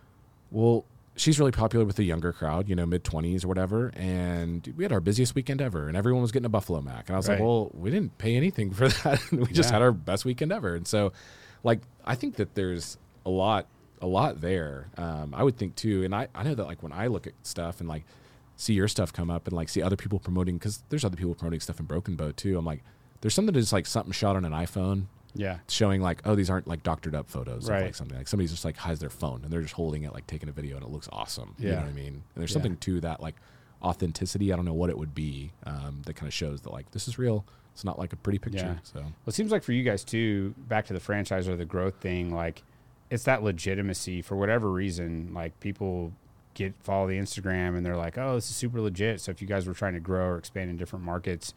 Well, she's really popular with the younger crowd, you know, mid twenties or whatever. And we had our busiest weekend ever, and everyone was getting a buffalo mac. And I was Right. like, well, we didn't pay anything for that. we just Yeah. had our best weekend ever. And so, like, I think that there's a lot, a lot there. Um, I would think too, and I, I know that like when I look at stuff and like see your stuff come up and like see other people promoting, because there's other people promoting stuff in Broken Bow too. I'm like, there's something that's like something shot on an iPhone. Yeah. Showing like, oh, these aren't like doctored up photos Right. of like something. Like somebody's just like has their phone and they're just holding it, like taking a video, and it looks awesome. You Yeah. know what I mean? And there's Yeah. something to that like authenticity. I don't know what it would be um, that kind of shows that like this is real. It's not like a pretty picture. Yeah. So Well, it seems like for you guys too, back to the franchise or the growth thing, like it's that legitimacy for whatever reason. Like people get follow the Instagram and they're like, oh, this is super legit. So if you guys were trying to grow or expand in different markets,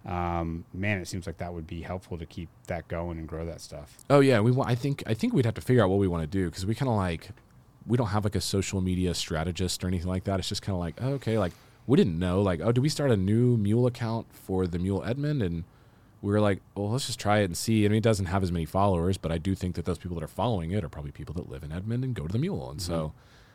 um, man, it seems like that would be helpful to keep that going and grow that stuff. oh yeah, we want. I think I think we'd have to figure out what we want to do because we kind of like we don't have like a social media strategist or anything like that. It's just kind of like oh, okay, like we didn't know like oh, do we start a new Mule account for the Mule Edmond? And we were like, well, let's just try it and see. I mean, it doesn't have as many followers, but I do think that those people that are following it are probably people that live in Edmond and go to the Mule. And so,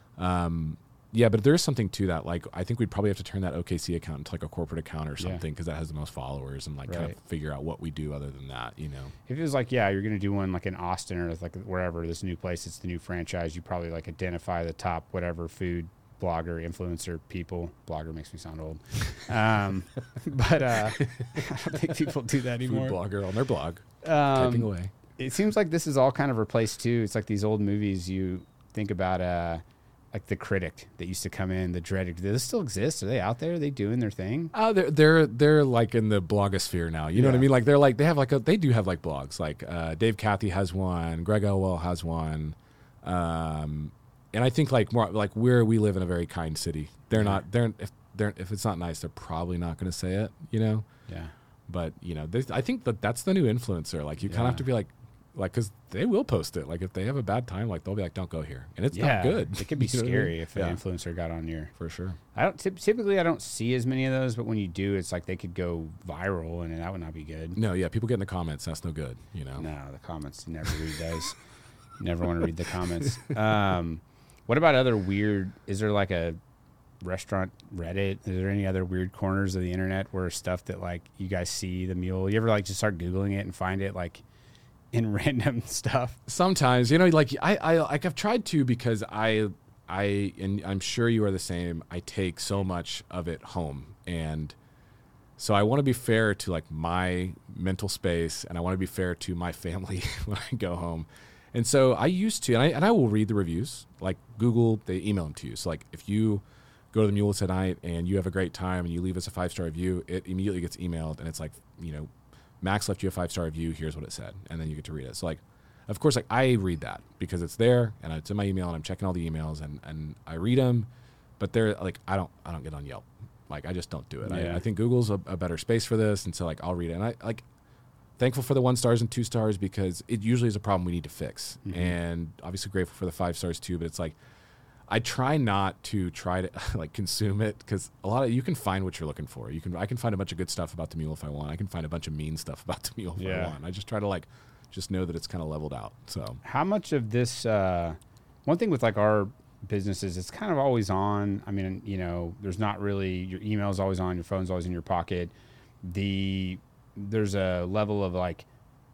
um, yeah, but there is something to that. Like, I think we'd probably have to turn that O K C account into like a corporate account or Yeah. something because that has the most followers and like kind Right. of figure out what we do other than that, you know? If it was like, yeah, you're going to do one like in Austin or like wherever, this new place, it's the new franchise, you probably like identify the top whatever food blogger, influencer people. Blogger makes me sound old. Um, but uh, I don't think people do that Food anymore. blogger on their blog, Um, typing away. It seems like this is all kind of replaced too. It's like these old movies you think about, uh, like The Critic that used to come in, the dreaded. Do those still exist? Are they out there? Are they doing their thing? Uh, they're they're they're like in the blogosphere now. You know Yeah. what I mean? Like they're like they have like a, they do have like blogs. Like uh, Dave Cathy has one. Greg Elwell has one. Um, and I think like more like where we live in a very kind city. They're Yeah. not. They're if they're if it's not nice, they're probably not going to say it. You know. Yeah. But you know, I think that that's the new influencer. Like you kind Yeah. of have to be like, like because they will post it. Like if they have a bad time, like they'll be like, "Don't go here," and it's Yeah. not good. It could be You know what I mean? scary if Yeah. an influencer got on your. For sure. I don't typ- typically I don't see as many of those, but when you do, it's like they could go viral, and that would not be good. No, yeah, people get in the comments. That's no good. You know. No, the comments. You never read those. Never want to read the comments. Um, what about other weird? Is there like a restaurant Reddit? Is there any other weird corners of the internet where stuff that like you guys see the mule? You ever like just start Googling it and find it like in random stuff? Sometimes, you know, like I, I, like I've tried to because I, I, and I'm sure you are the same. I take so much of it home, and so I want to be fair to like my mental space, and I want to be fair to my family when I go home. And so I used to, and I, and I will read the reviews. Like Google, they email them to you. So like if you go to the Mule tonight and you have a great time and you leave us a five star review, it immediately gets emailed, and it's like, you know, Max left you a five star review. Here's what it said, and then you get to read it. So like, of course, like I read that because it's there and it's in my email, and I'm checking all the emails, and, and I read them. But they're like, I don't I don't get on Yelp. Like I just don't do it. Yeah. I, I think Google's a, a better space for this, and so like I'll read it. And I like thankful for the one stars and two stars because it usually is a problem we need to fix, Mhm. and obviously grateful for the five stars too. But it's like, I try not to try to like consume it because a lot of you can find what you're looking for. You can I can find a bunch of good stuff about the mule if I want. I can find a bunch of mean stuff about the mule if Yeah. I want. I just try to like just know that it's kind of leveled out. So How much of this? Uh, one thing with like our businesses, it's kind of always on. I mean, you know, there's not really your email's always on, your phone's always in your pocket. The there's a level of like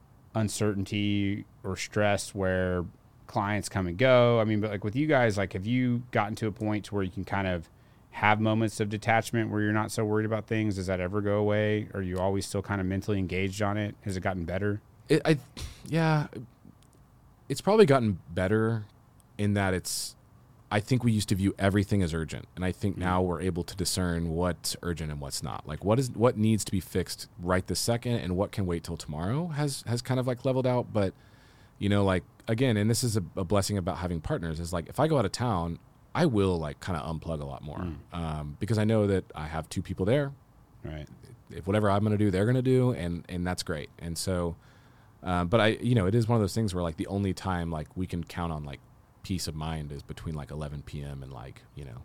uncertainty or stress where clients come and go. I mean, but like with you guys, like have you gotten to a point to where you can kind of have moments of detachment where you're not so worried about things? Does that ever go away? Are you always still kind of mentally engaged on it? Has it gotten better? it, I yeah, it's probably gotten better in that it's. I think we used to view everything as urgent, and I think now we're able to discern what's urgent and what's not. Like what is what needs to be fixed right this second, and what can wait till tomorrow has has kind of like leveled out. But you know, like again, and this is a, a blessing about having partners. Is like if I go out of town, I will like kind of unplug a lot more Mm. um, because I know that I have two people there. Right. If whatever I'm going to do, they're going to do, and and that's great. And so, um, but I, you know, it is one of those things where like the only time like we can count on like peace of mind is between like eleven p.m. and like, you know,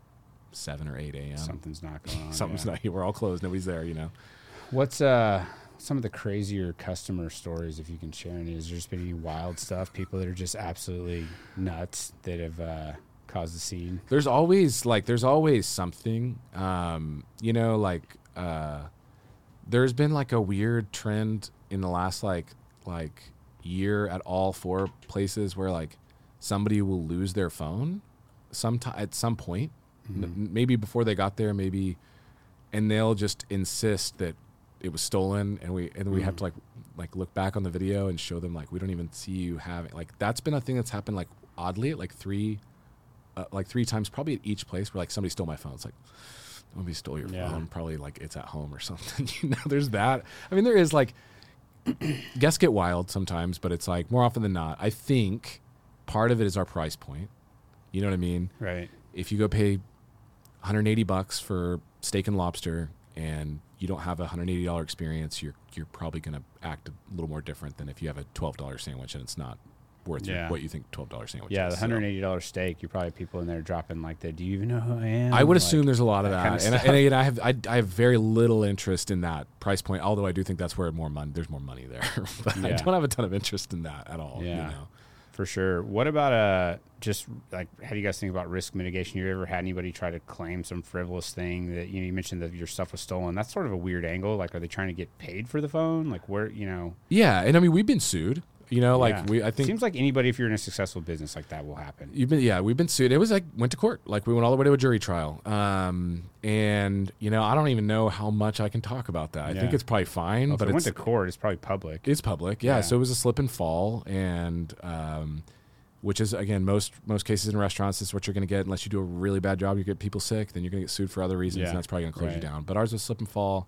seven or eight a.m. Something's not going on. Something's yeah. not. We're all closed. Nobody's there. You know. What's uh some of the crazier customer stories, if you can share any? Has there just been any wild stuff? People that are just absolutely nuts that have uh, caused a scene? There's always like there's always something. Um, you know, like uh, there's been like a weird trend in the last like like year at all four places where like somebody will lose their phone sometime at some point, Mm-hmm. N- maybe before they got there, maybe, and they'll just insist that it was stolen, and we and we have Mm. to like like look back on the video and show them like we don't even see you having like that's been a thing that's happened like oddly at like three uh, like three times probably at each place where like somebody stole my phone. It's like somebody stole your Yeah. phone, probably like it's at home or something. You know, there's that. I mean, there is like guests get wild sometimes, but it's like more often than not. I think part of it is our price point. You know what I mean? Right. If you go pay one hundred eighty bucks for steak and lobster and you don't have a one hundred eighty dollars experience, you're you're probably going to act a little more different than if you have a twelve dollars sandwich and it's not worth your, Yeah. what you think twelve dollars sandwich Yeah, is. the So one hundred eighty dollars steak, you probably have people in there dropping like the, do you even know who I am? I would Like, assume there's a lot of that that, kind of and, I, stuff. and again, I have I, I have very little interest in that price point. Although I do think that's where more money there's more money there, but I Yeah. don't have a ton of interest in that at all. Yeah. You know? For sure. What about uh just like how do you guys think about risk mitigation? You ever had anybody try to claim some frivolous thing that you know you mentioned that your stuff was stolen? That's sort of a weird angle. Like, are they trying to get paid for the phone? Like, where you know? Yeah, and I mean we've been sued. You know, like Yeah. we, I think Seems like anybody, if you're in a successful business like that, will happen. you've been, yeah, we've been sued. It was like went to court. Like we went all the way to a jury trial. Um, and you know, I don't even know how much I can talk about that. I Yeah. think it's probably fine, Well, if but it it's went to court, it's probably public. it's public. Yeah, Yeah. So it was a slip and fall, and um, which is again most most cases in restaurants, this is what you're going to get unless you do a really bad job. You get people sick, then you're going to get sued for other reasons, Yeah. and that's probably going to close Right. you down. But ours was slip and fall.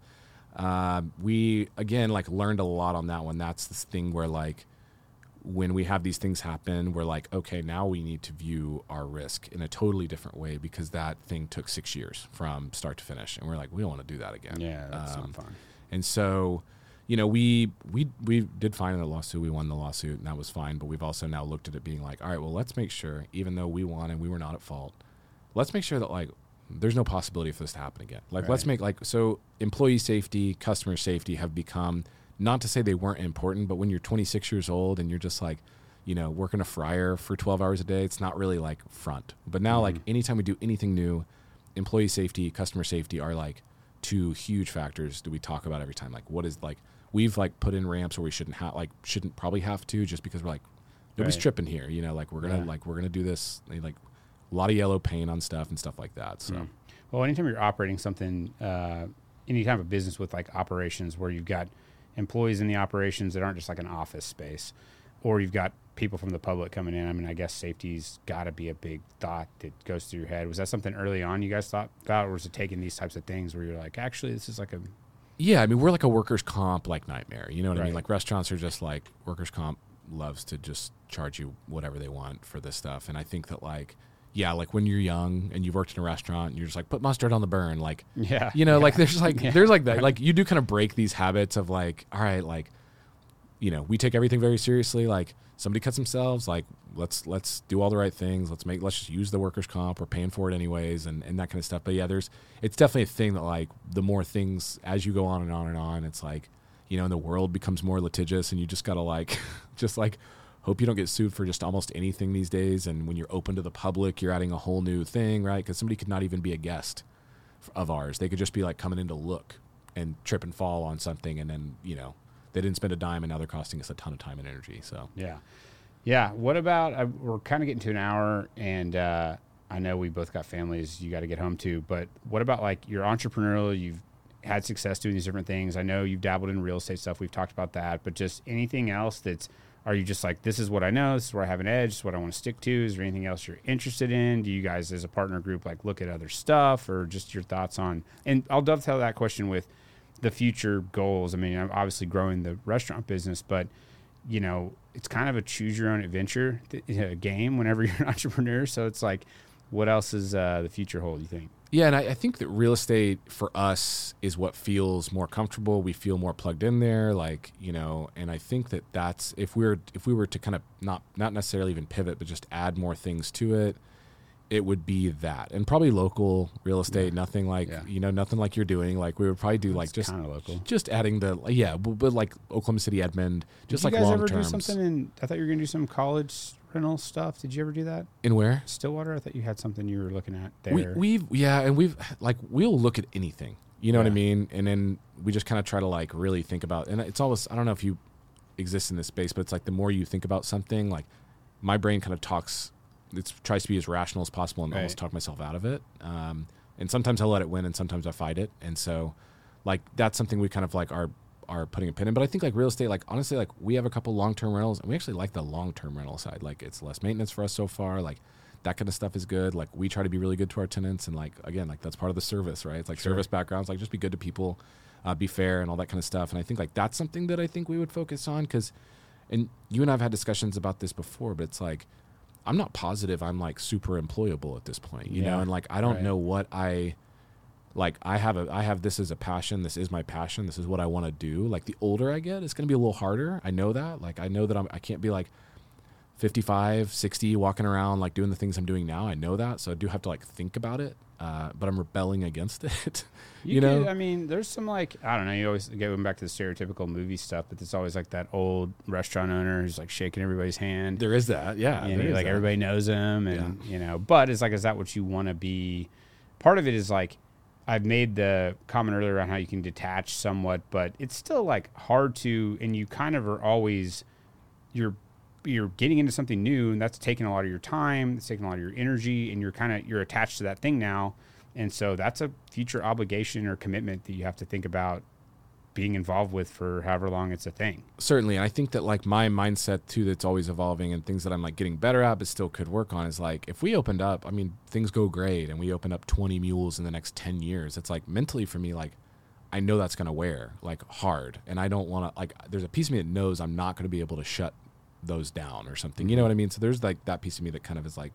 Um, we again like learned a lot on that one. That's this thing where like when we have these things happen, we're like, okay, now we need to view our risk in a totally different way because that thing took six years from start to finish, and we're like, we don't want to do that again. Yeah, that's Um, not fun. And so, you know, we we we did fine in the lawsuit. We won the lawsuit, and that was fine. But we've also now looked at it being like, all right, well, let's make sure, even though we won and we were not at fault, let's make sure that like there's no possibility for this to happen again. Like, let's Right. make like so employee safety, customer safety have become, not to say they weren't important, but when you're twenty-six years old and you're just like, you know, working a fryer for twelve hours a day, it's not really like front. But now, Mhm. like anytime we do anything new, employee safety, customer safety are like two huge factors that we talk about every time. Like, what is like we've like put in ramps where we shouldn't have like shouldn't probably have to, just because we're like nobody's Right. tripping here. You know, like we're gonna Yeah. like we're gonna do this like a lot of yellow paint on stuff and stuff like that. So Mm. Well, anytime you're operating something, uh, any kind of a business with like operations where you've got employees in the operations that aren't just like an office space, or you've got people from the public coming in. I mean, I guess safety's got to be a big thought that goes through your head. Was that something early on you guys thought about, or was it taking these types of things where you're like, actually, this is like a yeah, I mean, we're like a workers' comp like nightmare. You know what I mean? Right. Like restaurants are just like workers' comp loves to just charge you whatever they want for this stuff. And I think that like, yeah, like when you're young and you've worked in a restaurant and you're just like, put mustard on the burn. Like, yeah, you know, yeah. like there's like, Yeah. there's like that, like you do kind of break these habits of like, all right, like, you know, we take everything very seriously. Like somebody cuts themselves, like let's, let's do all the right things. Let's make, let's just use the workers' comp. We're paying for it anyways. And, and that kind of stuff. But yeah, there's, it's definitely a thing that like the more things as you go on and on and on, it's like, you know, and the world becomes more litigious and you just gotta like, just like hope you don't get sued for just almost anything these days. And when you're open to the public, you're adding a whole new thing, right? Because somebody could not even be a guest of ours. They could just be like coming in to look and trip and fall on something. And then, you know, they didn't spend a dime and now they're costing us a ton of time and energy. So Yeah. Yeah. What about, uh, we're kind of getting to an hour, and uh, I know we both got families you got to get home to, but what about like you're entrepreneurial, you've had success doing these different things. I know you've dabbled in real estate stuff. We've talked about that, but just anything else that's, are you just like, this is what I know, this is where I have an edge, this is what I want to stick to? Is there anything else you're interested in? Do you guys as a partner group like look at other stuff, or just your thoughts on, and I'll dovetail that question with the future goals. I mean, I'm obviously growing the restaurant business, but you know, it's kind of a choose your own adventure th- game whenever you're an entrepreneur. So it's like, what else is uh, the future hold, you think? yeah, and I, I think that real estate for us is what feels more comfortable. We feel more plugged in there, like, you know, and I think that that's, if we were, if we were to kind of not, not necessarily even pivot, but just add more things to it, it would be that. And probably local real estate, Yeah. nothing like, Yeah. you know, nothing like you're doing. Like we would probably do like It's just, kinda local. just adding the, yeah, but, but like Oklahoma City, Edmond, just Did like you guys long ever terms. do something in, I thought you were going to do some college rental stuff. Did you ever do that? In where? Stillwater? I thought you had something you were looking at there. We, we've yeah, and we've like we'll look at anything, you know what I Yeah. mean, and then we just kind of try to like really think about, and it's always, I don't know if you exist in this space, but it's like the more you think about something, like my brain kind of talks, it tries to be as rational as possible and Right. almost talk myself out of it. Um, and sometimes I let it win, and sometimes I fight it, and so like that's something we kind of like are are putting a pin in. But I think like real estate, like honestly, like we have a couple long term rentals, and we actually like the long term rental side. Like it's less maintenance for us so far. Like that kind of stuff is good. Like we try to be really good to our tenants, and like again, like that's part of the service, right? It's like Sure. service backgrounds, like just be good to people, uh, be fair, and all that kind of stuff. And I think like that's something that I think we would focus on, because, and you and I've had discussions about this before, but it's like I'm not positive I'm like super employable at this point, you Yeah. know, and like I don't Right. know what I. Like I have a, I have this as a passion. This is my passion. This is what I want to do. Like the older I get, it's going to be a little harder. I know that. Like I know that I'm, I can't be like fifty-five, sixty walking around like doing the things I'm doing now. I know that. So I do have to like think about it. Uh, but I'm rebelling against it. You, you know, could, I mean, there's some like, I don't know, you always going back to the stereotypical movie stuff, but there's always like that old restaurant owner who's like shaking everybody's hand. there is that. Yeah. You there know, is like that. everybody knows him, and you know, but it's like, is that what you want to be? Part of it is like, I've made the comment earlier around how you can detach somewhat, but it's still like hard to, and you kind of are always, you're you're getting into something new, and that's taking a lot of your time, it's taking a lot of your energy, and you're kind of you're attached to that thing now. And so that's a future obligation or commitment that you have to think about being involved with for however long it's a thing. Certainly. And I think that like my mindset too, that's always evolving and things that I'm like getting better at, but still could work on is like, if we opened up, I mean, things go great and we open up twenty mules in the next ten years. It's like mentally for me, like, I know that's going to wear like hard. And I don't want to like, there's a piece of me that knows I'm not going to be able to shut those down or something. You know what I mean? So there's like that piece of me that kind of is like,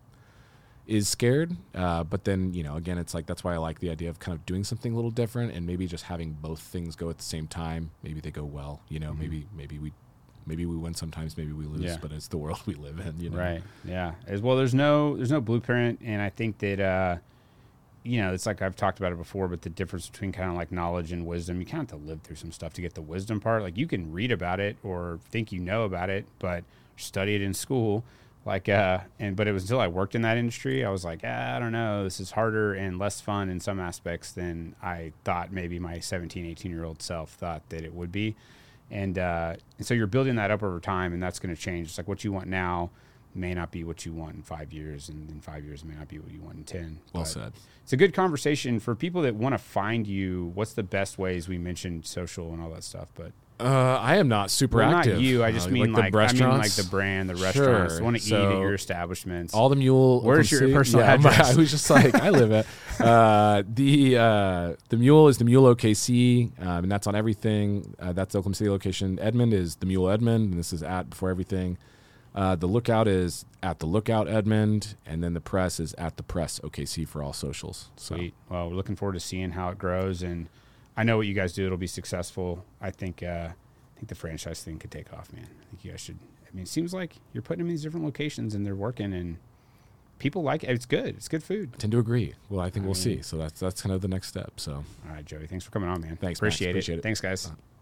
is scared. Uh, but then, you know, again, it's like, that's why I like the idea of kind of doing something a little different and maybe just having both things go at the same time. Maybe they go well, you know, mm-hmm. maybe, maybe we, maybe we win sometimes, maybe we lose, yeah. but it's the world we live in, you know? Right. Yeah. As well, there's no, there's no blueprint. And I think that, uh, you know, it's like I've talked about it before, but the difference between kind of like knowledge and wisdom, you kind of have to live through some stuff to get the wisdom part. Like you can read about it or think you know about it, but study it in school. Like, uh, and, but it was until I worked in that industry, I was like, ah, I don't know, this is harder and less fun in some aspects than I thought maybe my seventeen, eighteen year old self thought that it would be. And, uh, and so you're building that up over time and that's going to change. It's like what you want now may not be what you want in five years and in five years may not be what you want in ten. Well but said. It's a good conversation for people that want to find you. What's the best ways? We mentioned social and all that stuff, but Uh, I am not super well, active. Not you. I just uh, mean like, like, the I mean like the brand, the restaurants. Sure. Want to so eat at your establishments. All the mule. Where's your see, personal yeah, address? I was just like, I live at uh, the uh, the Mule is the Mule O K C, um, and that's on everything. Uh, that's the Oklahoma City location. Edmond is the Mule Edmond, and this is at before everything. Uh, the Lookout is at the Lookout Edmond, and then the Press is at the Press O K C for all socials. So. Sweet. Well, we're looking forward to seeing how it grows, and I know what you guys do. It'll be successful. I think. Uh, I think the franchise thing could take off, man. I think you guys should. I mean, it seems like you're putting them in these different locations and they're working, and people like it. It's good. It's good food. I tend to agree. Well, I think I we'll mean, see. So that's that's kind of the next step. So, all right, Joey. Thanks for coming on, man. Thanks. Appreciate, Max. Appreciate it. it. Thanks, guys. Uh,